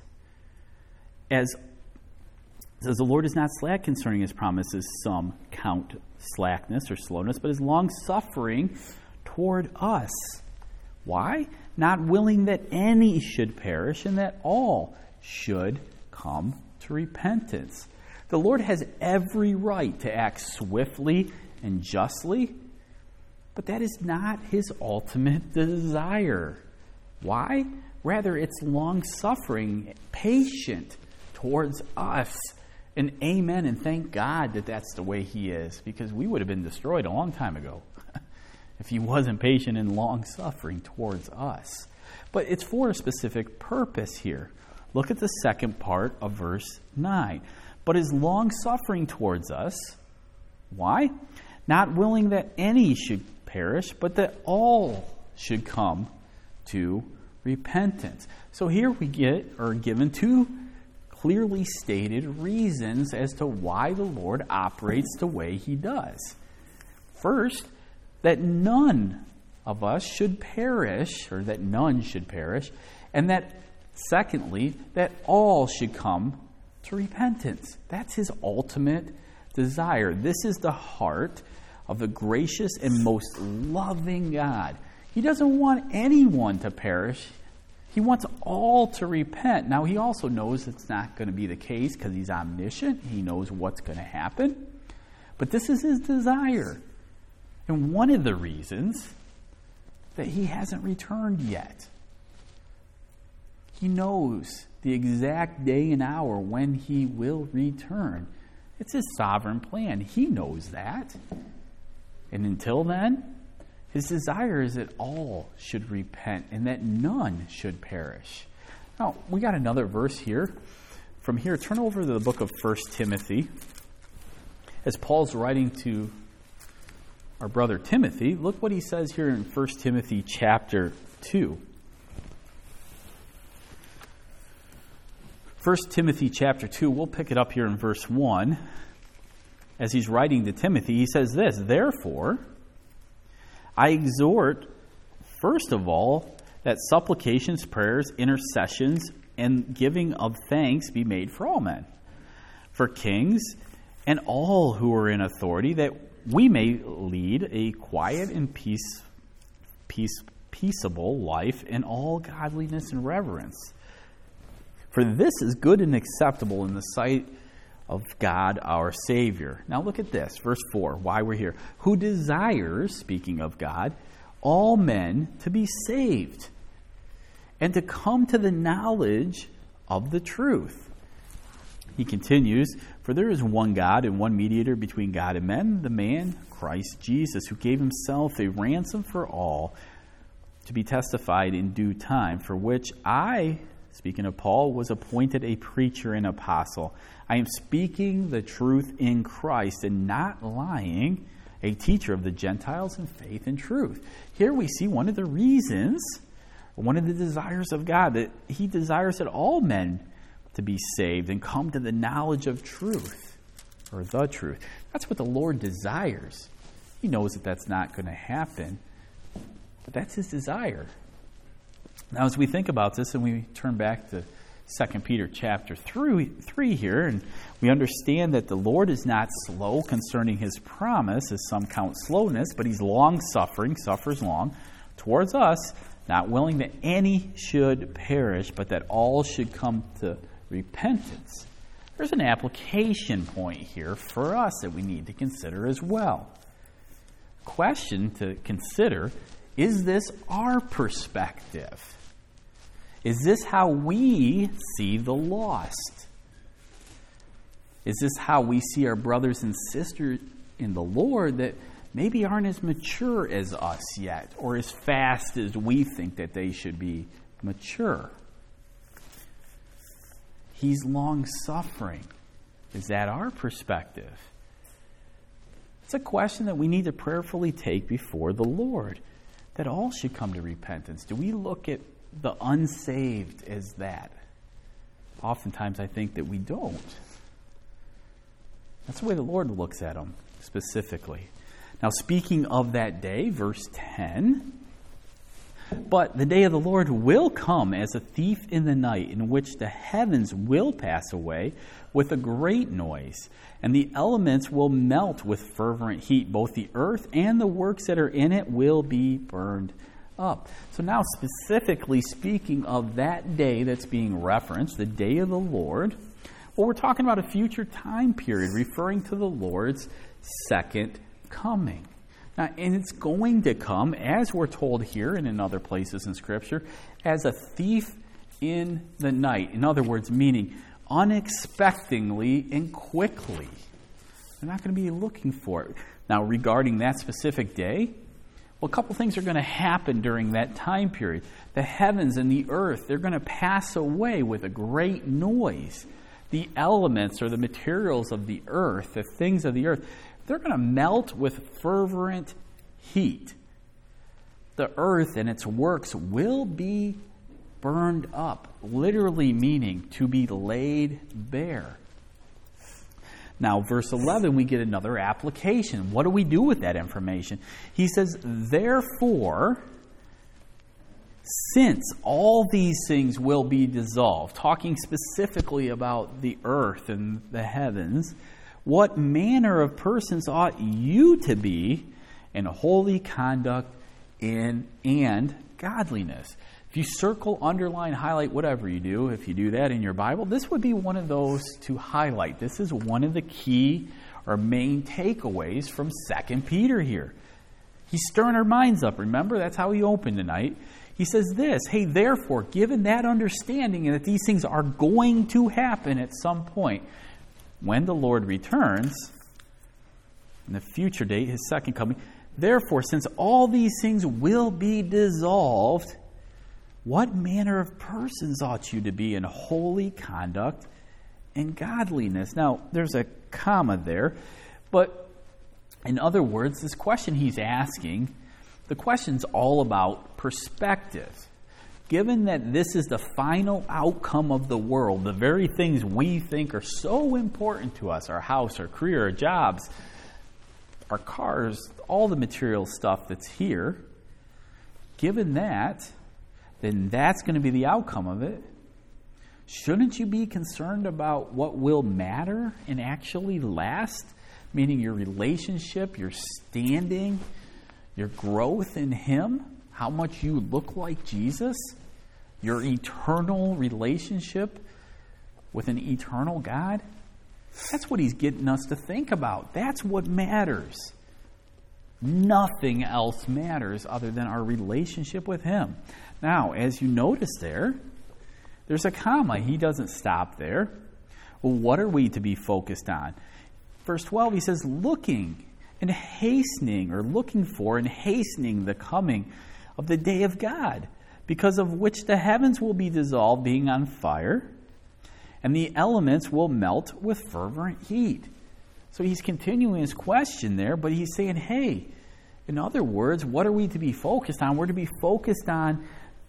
As it says, the Lord is not slack concerning his promises, some count slackness or slowness, but is long-suffering toward us. Why? Not willing that any should perish and that all should come to repentance. The Lord has every right to act swiftly and justly, but that is not his ultimate desire. Why? Rather, it's long-suffering, patient towards us. And amen, and thank God that that's the way he is, because we would have been destroyed a long time ago if he wasn't patient and long-suffering towards us. But it's for a specific purpose here. Look at the second part of verse nine. But is long-suffering towards us. Why? Not willing that any should perish, but that all should come to repentance. So here we get, or given two clearly stated reasons as to why the Lord operates the way he does. First, that none of us should perish, or that none should perish, and that secondly, that all should come to repentance. That's his ultimate desire. This is the heart of the gracious and most loving God. He doesn't want anyone to perish. He wants all to repent. Now, he also knows it's not going to be the case because he's omniscient. He knows what's going to happen. But this is his desire. And one of the reasons that he hasn't returned yet. He knows the exact day and hour when he will return. It's his sovereign plan. He knows that. And until then, his desire is that all should repent and that none should perish. Now, we got another verse here. From here, turn over to the book of First Timothy. As Paul's writing to our brother Timothy, look what he says here in First Timothy chapter two. First Timothy chapter two, we'll pick it up here in verse one. As he's writing to Timothy, he says this, "Therefore, I exhort, first of all, that supplications, prayers, intercessions, and giving of thanks be made for all men, for kings and all who are in authority, that we may lead a quiet and peace, peace, peaceable life in all godliness and reverence. For this is good and acceptable in the sight of God our Savior." Now look at this, verse four, why we're here. "Who desires," speaking of God, "all men to be saved and to come to the knowledge of the truth." He continues, "For there is one God and one mediator between God and men, the man Christ Jesus, who gave himself a ransom for all, to be testified in due time, for which I speaking of Paul, was appointed a preacher and apostle. I am speaking the truth in Christ and not lying, a teacher of the Gentiles in faith and truth. Here we see one of the reasons, one of the desires of God, that he desires that all men to be saved and come to the knowledge of truth, or the truth. That's what the Lord desires. He knows that that's not going to happen, but that's his desire. Now, as we think about this and we turn back to Second Peter chapter three here, and we understand that the Lord is not slow concerning his promise, as some count slowness, but he's long-suffering, suffers long, towards us, not willing that any should perish, but that all should come to repentance. There's an application point here for us that we need to consider as well. Question to consider, is this our perspective? Is this how we see the lost? Is this how we see our brothers and sisters in the Lord that maybe aren't as mature as us yet, or as fast as we think that they should be mature? He's long-suffering. Is that our perspective? It's a question that we need to prayerfully take before the Lord, that all should come to repentance. Do we look at the unsaved as that? Oftentimes I think that we don't. That's the way the Lord looks at them specifically. Now, speaking of that day, verse ten, but the day of the Lord will come as a thief in the night, in which the heavens will pass away with a great noise, and the elements will melt with fervent heat. Both the earth and the works that are in it will be burned up. So now, specifically speaking of that day that's being referenced, the day of the Lord, well, we're talking about a future time period referring to the Lord's second coming. Now, and it's going to come, as we're told here and in other places in Scripture, as a thief in the night. In other words, meaning unexpectedly and quickly. They're not going to be looking for it. Now, regarding that specific day, well, a couple things are going to happen during that time period. The heavens and the earth, they're going to pass away with a great noise. The elements or the materials of the earth, the things of the earth, they're going to melt with fervent heat. The earth and its works will be burned up, literally meaning to be laid bare. Now, verse eleven, we get another application. What do we do with that information? He says, therefore, since all these things will be dissolved, talking specifically about the earth and the heavens, what manner of persons ought you to be in holy conduct in and godliness? If you circle, underline, highlight, whatever you do, if you do that in your Bible, this would be one of those to highlight. This is one of the key or main takeaways from Second Peter here. He's stirring our minds up. Remember, that's how he opened tonight. He says this, hey, therefore, given that understanding that these things are going to happen at some point, when the Lord returns, in the future date, his second coming, therefore, since all these things will be dissolved, what manner of persons ought you to be in holy conduct and godliness? Now, there's a comma there, but in other words, this question he's asking, the question's all about perspective. Given that this is the final outcome of the world, the very things we think are so important to us, our house, our career, our jobs, our cars, all the material stuff that's here, given that, then that's going to be the outcome of it. Shouldn't you be concerned about what will matter and actually last? Meaning your relationship, your standing, your growth in Him, how much you look like Jesus, your eternal relationship with an eternal God. That's what He's getting us to think about. That's what matters. Nothing else matters other than our relationship with Him. Now, as you notice there, there's a comma. He doesn't stop there. Well, what are we to be focused on? Verse twelve, he says, looking and hastening, or looking for and hastening the coming of the day of God, because of which the heavens will be dissolved, being on fire, and the elements will melt with fervent heat. So he's continuing his question there, but he's saying, hey, in other words, what are we to be focused on? We're to be focused on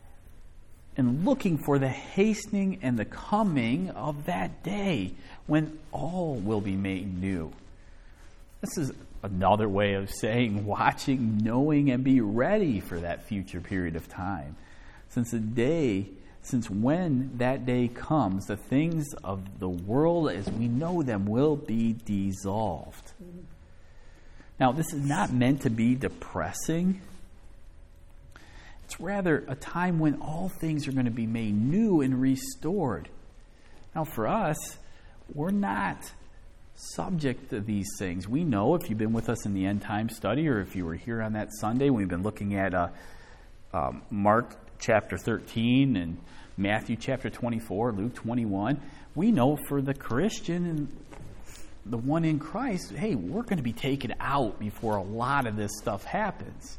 and looking for the hastening and the coming of that day when all will be made new. This is another way of saying watching, knowing, and be ready for that future period of time. Since the day, since when that day comes, the things of the world as we know them will be dissolved. Now, this is not meant to be depressing. It's rather a time when all things are going to be made new and restored. Now, for us, we're not subject to these things. We know, if you've been with us in the end time study, or if you were here on that Sunday, we've been looking at uh, um, Mark chapter thirteen and Matthew chapter twenty-four, Luke twenty-one. We know for the Christian and the one in Christ, hey, we're going to be taken out before a lot of this stuff happens.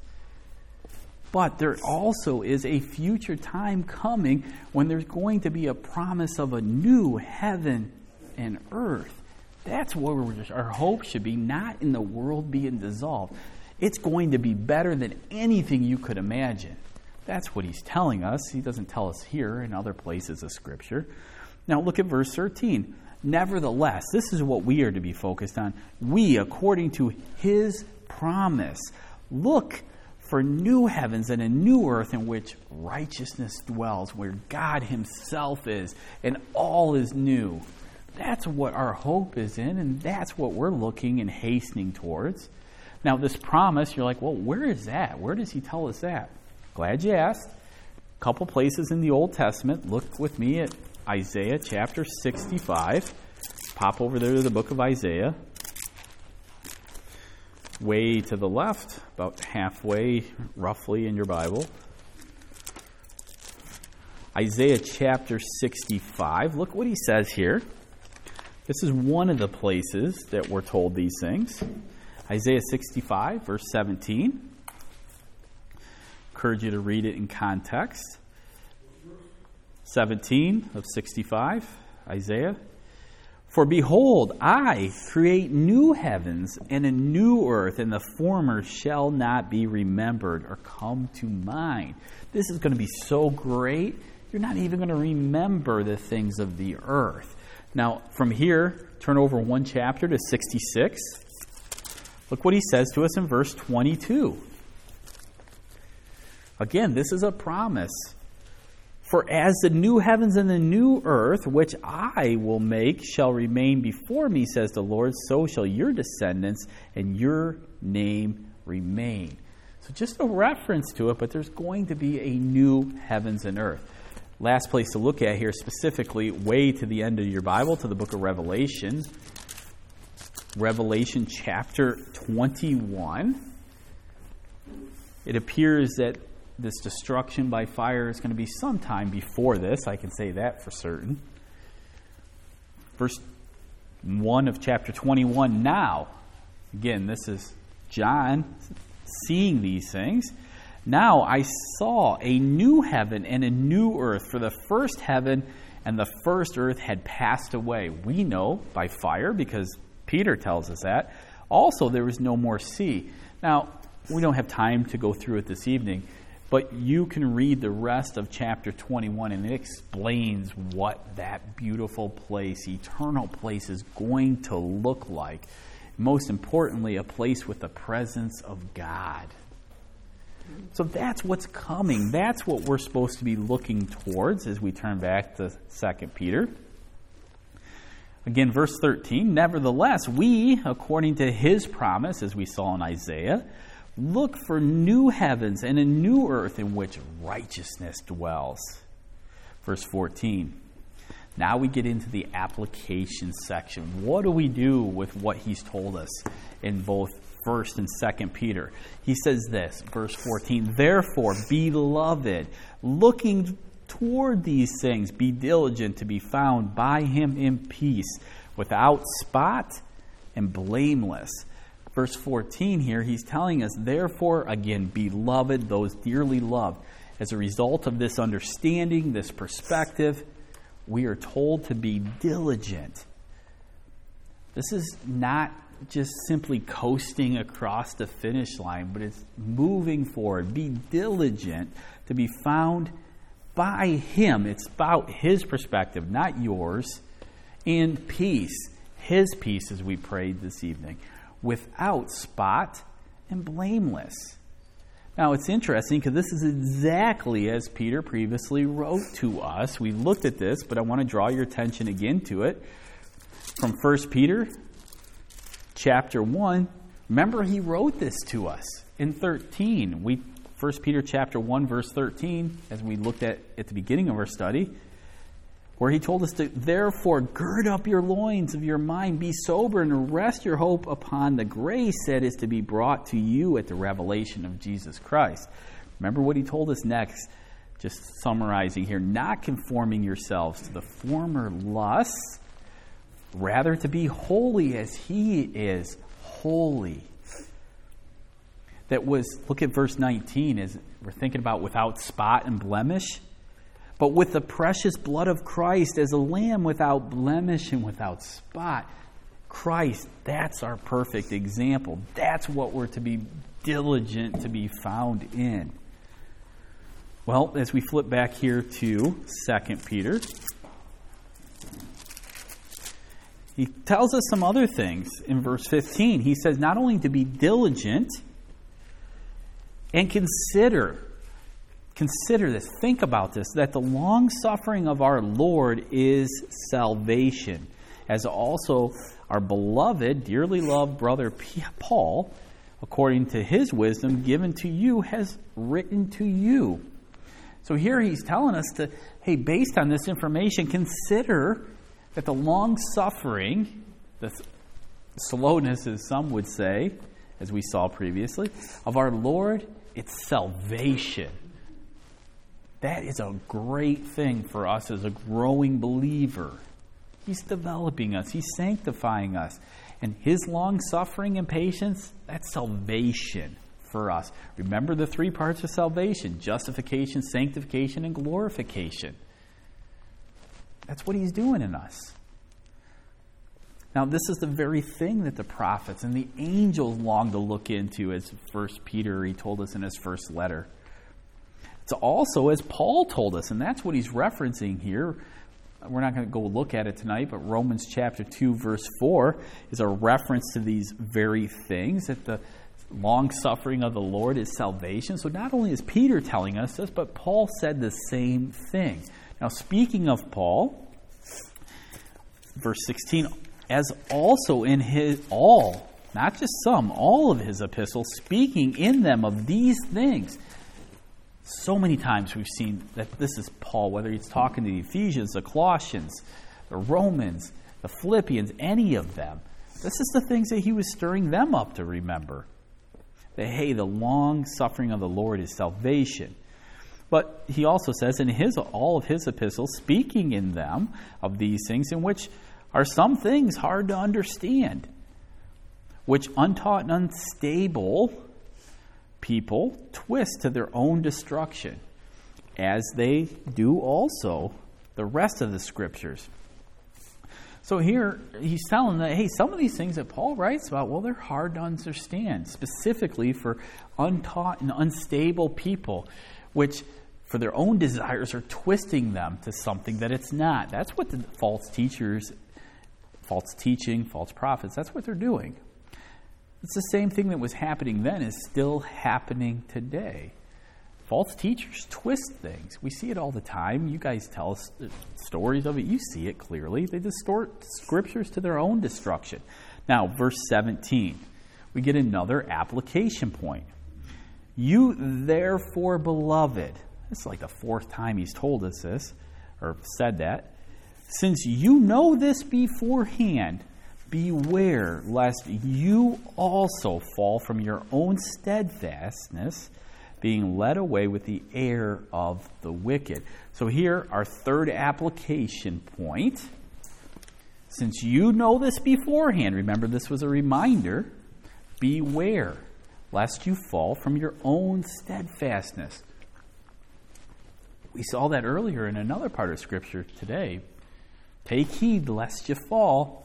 But there also is a future time coming when there's going to be a promise of a new heaven and earth. That's where we're, our hope should be, not in the world being dissolved. It's going to be better than anything you could imagine. That's what he's telling us. He doesn't tell us here in other places of Scripture. Now look at verse thirteen. Nevertheless, this is what we are to be focused on. We, according to his promise, look for new heavens and a new earth in which righteousness dwells, where God himself is, and all is new. That's what our hope is in, and that's what we're looking and hastening towards. Now, this promise, you're like, well, where is that? Where does he tell us that? Glad you asked. A couple places in the Old Testament. Look with me at Isaiah chapter sixty-five. Pop over there to the book of Isaiah. Way to the left, about halfway, roughly, in your Bible. Isaiah chapter sixty-five. Look what he says here. This is one of the places that we're told these things. Isaiah sixty-five, verse seventeen. Encourage you to read it in context. seventeen of sixty-five, Isaiah. For behold, I create new heavens and a new earth, and the former shall not be remembered or come to mind. This is going to be so great, you're not even going to remember the things of the earth. Now, from here, turn over one chapter to sixty-six. Look what he says to us in verse twenty-two. Again, this is a promise. For as the new heavens and the new earth, which I will make, shall remain before me, says the Lord, so shall your descendants and your name remain. So just a reference to it, but there's going to be a new heavens and earth. Last place to look at here specifically, way to the end of your Bible, to the book of Revelation. Revelation chapter twenty-one. It appears that this destruction by fire is going to be sometime before this. I can say that for certain. Verse one of chapter twenty-one. Now, again, this is John seeing these things. Now I saw a new heaven and a new earth, for the first heaven and the first earth had passed away. We know by fire, because Peter tells us that. Also, there was no more sea. Now, we don't have time to go through it this evening, but you can read the rest of chapter twenty-one, and it explains what that beautiful place, eternal place, is going to look like. Most importantly, a place with the presence of God. So that's what's coming. That's what we're supposed to be looking towards as we turn back to Second Peter. Again, verse thirteen, nevertheless, we, according to his promise, as we saw in Isaiah, look for new heavens and a new earth in which righteousness dwells. Verse fourteen. Now we get into the application section. What do we do with what he's told us in both First and Second Peter? He says this, verse fourteen, therefore, beloved, looking toward these things, be diligent to be found by him in peace, without spot and blameless. Verse fourteen here, he's telling us, therefore, again, beloved, those dearly loved. as a result of this understanding, this perspective, we are told to be diligent. This is not just simply coasting across the finish line, but it's moving forward. Be diligent to be found by Him. It's about His perspective, not yours. And peace, His peace, as we prayed this evening, without spot and blameless. Now, it's interesting because this is exactly as Peter previously wrote to us. We looked at this, but I want to draw your attention again to it. From First Peter chapter one, remember he wrote this to us in thirteen. We First Peter chapter one, verse thirteen, as we looked at at the beginning of our study, where he told us to, therefore, gird up your loins of your mind, be sober, and rest your hope upon the grace that is to be brought to you at the revelation of Jesus Christ. Remember what he told us next, just summarizing here, not conforming yourselves to the former lusts, rather to be holy as he is holy. That was, look at verse nineteen, as we're thinking about without spot and blemish. But with the precious blood of Christ as a lamb without blemish and without spot. Christ, that's our perfect example. That's what we're to be diligent to be found in. Well, as we flip back here to Second Peter, he tells us some other things in verse fifteen. He says not only to be diligent and consider Consider this, think about this, that the long suffering of our Lord is salvation, as also our beloved, dearly loved brother Paul, according to his wisdom given to you, has written to you. So here he's telling us to, hey, based on this information, consider that the long suffering, the slowness as some would say, as we saw previously, of our Lord, it's salvation. That is a great thing for us as a growing believer. He's developing us. He's sanctifying us. And His long suffering and patience, that's salvation for us. Remember the three parts of salvation: justification, sanctification, and glorification. That's what He's doing in us. Now, this is the very thing that the prophets and the angels long to look into, as First Peter, he told us in his first letter. It's also as Paul told us, and that's what he's referencing here. We're not going to go look at it tonight, but Romans chapter two, verse four is a reference to these very things, that the long suffering of the Lord is salvation. So not only is Peter telling us this, but Paul said the same thing. Now, speaking of Paul, verse sixteen, as also in his all, not just some, all of his epistles, speaking in them of these things. So many times we've seen that this is Paul, whether he's talking to the Ephesians, the Colossians, the Romans, the Philippians, any of them. This is the things that he was stirring them up to remember. That, hey, the long suffering of the Lord is salvation. But he also says in his all of his epistles, speaking in them of these things, in which are some things hard to understand, which untaught and unstable people twist to their own destruction, as they do also the rest of the Scriptures. So here he's telling that, hey, some of these things that Paul writes about, well, they're hard to understand, specifically for untaught and unstable people, which for their own desires are twisting them to something that it's not. That's what the false teachers, false teaching, false prophets, that's what they're doing. It's the same thing that was happening then is still happening today. False teachers twist things. We see it all the time. You guys tell us stories of it. You see it clearly. They distort Scriptures to their own destruction. Now, verse seventeen, we get another application point. You therefore, beloved, this is like the fourth time he's told us this, or said that, since you know this beforehand, beware lest you also fall from your own steadfastness, being led away with the error of the wicked. So here, our third application point. Since you know this beforehand, remember this was a reminder, beware lest you fall from your own steadfastness. We saw that earlier in another part of Scripture today. Take heed lest you fall,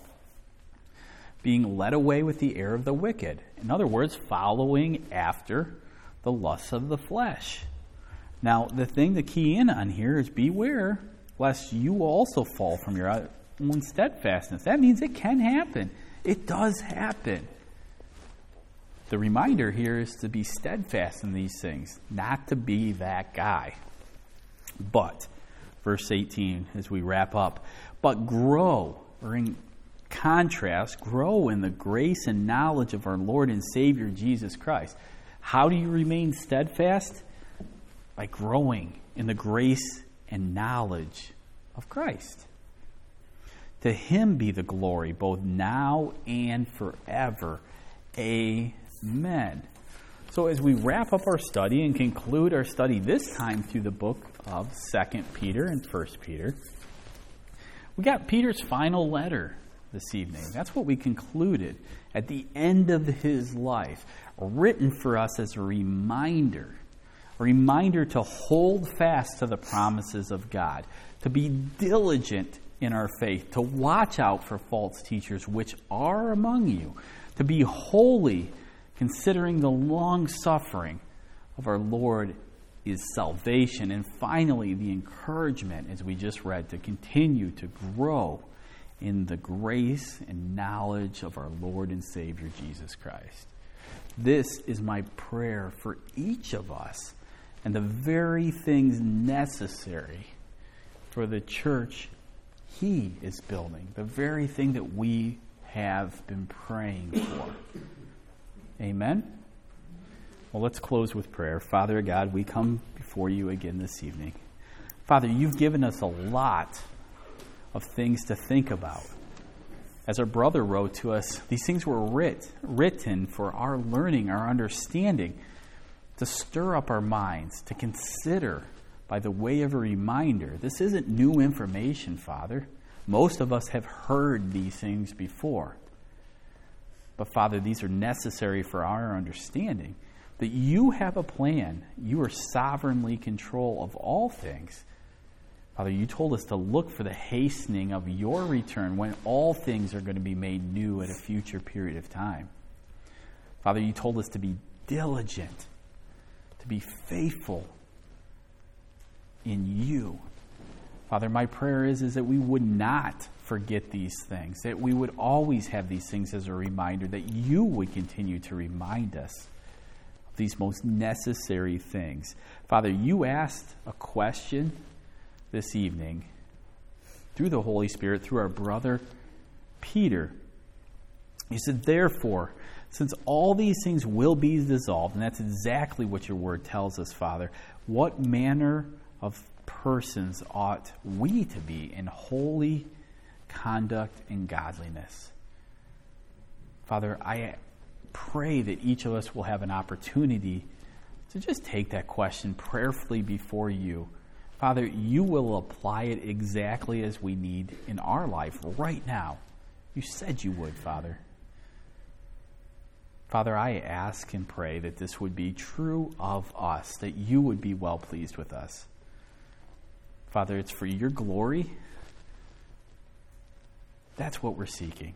being led away with the error of the wicked. In other words, following after the lusts of the flesh. Now, the thing to key in on here is beware lest you also fall from your own steadfastness. That means it can happen. It does happen. The reminder here is to be steadfast in these things, not to be that guy. But, verse eighteen, as we wrap up, but grow, or in contrast, grow in the grace and knowledge of our Lord and Savior Jesus Christ. How do you remain steadfast? By growing in the grace and knowledge of Christ. To him be the glory, both now and forever. Amen. So as we wrap up our study and conclude our study this time through the book of Second Peter and First Peter, we got Peter's final letter this evening. That's what we concluded at the end of his life, written for us as a reminder, a reminder to hold fast to the promises of God, to be diligent in our faith, to watch out for false teachers which are among you, to be holy, considering the long suffering of our Lord is salvation. And finally, the encouragement, as we just read, to continue to grow in the grace and knowledge of our Lord and Savior Jesus Christ. This is my prayer for each of us and the very things necessary for the church he is building, the very thing that we have been praying for. Amen? Well, let's close with prayer. Father God, we come before you again this evening. Father, you've given us a lot of things to think about. As our brother wrote to us, these things were writ, written for our learning, our understanding, to stir up our minds, to consider by the way of a reminder. This isn't new information, Father. Most of us have heard these things before. But Father, these are necessary for our understanding. That you have a plan. You are sovereignly in control of all things. Father, you told us to look for the hastening of your return when all things are going to be made new at a future period of time. Father, you told us to be diligent, to be faithful in you. Father, my prayer is, is that we would not forget these things, that we would always have these things as a reminder, that you would continue to remind us of these most necessary things. Father, you asked a question this evening through the Holy Spirit, through our brother Peter. You said, therefore, since all these things will be dissolved, and that's exactly what your word tells us, Father, what manner of persons ought we to be in holy conduct and godliness? Father, I pray that each of us will have an opportunity to just take that question prayerfully before you. Father, you will apply it exactly as we need in our life right now. You said you would, Father. Father, I ask and pray that this would be true of us, that you would be well pleased with us. Father, it's for your glory. That's what we're seeking.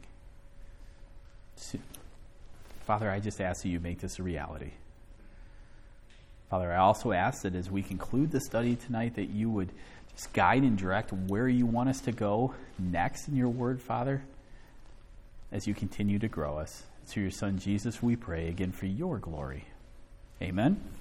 Father, I just ask that you make this a reality. Father, I also ask that as we conclude the study tonight, that you would just guide and direct where you want us to go next in your word, Father, as you continue to grow us. Through your Son, Jesus, we pray again for your glory. Amen.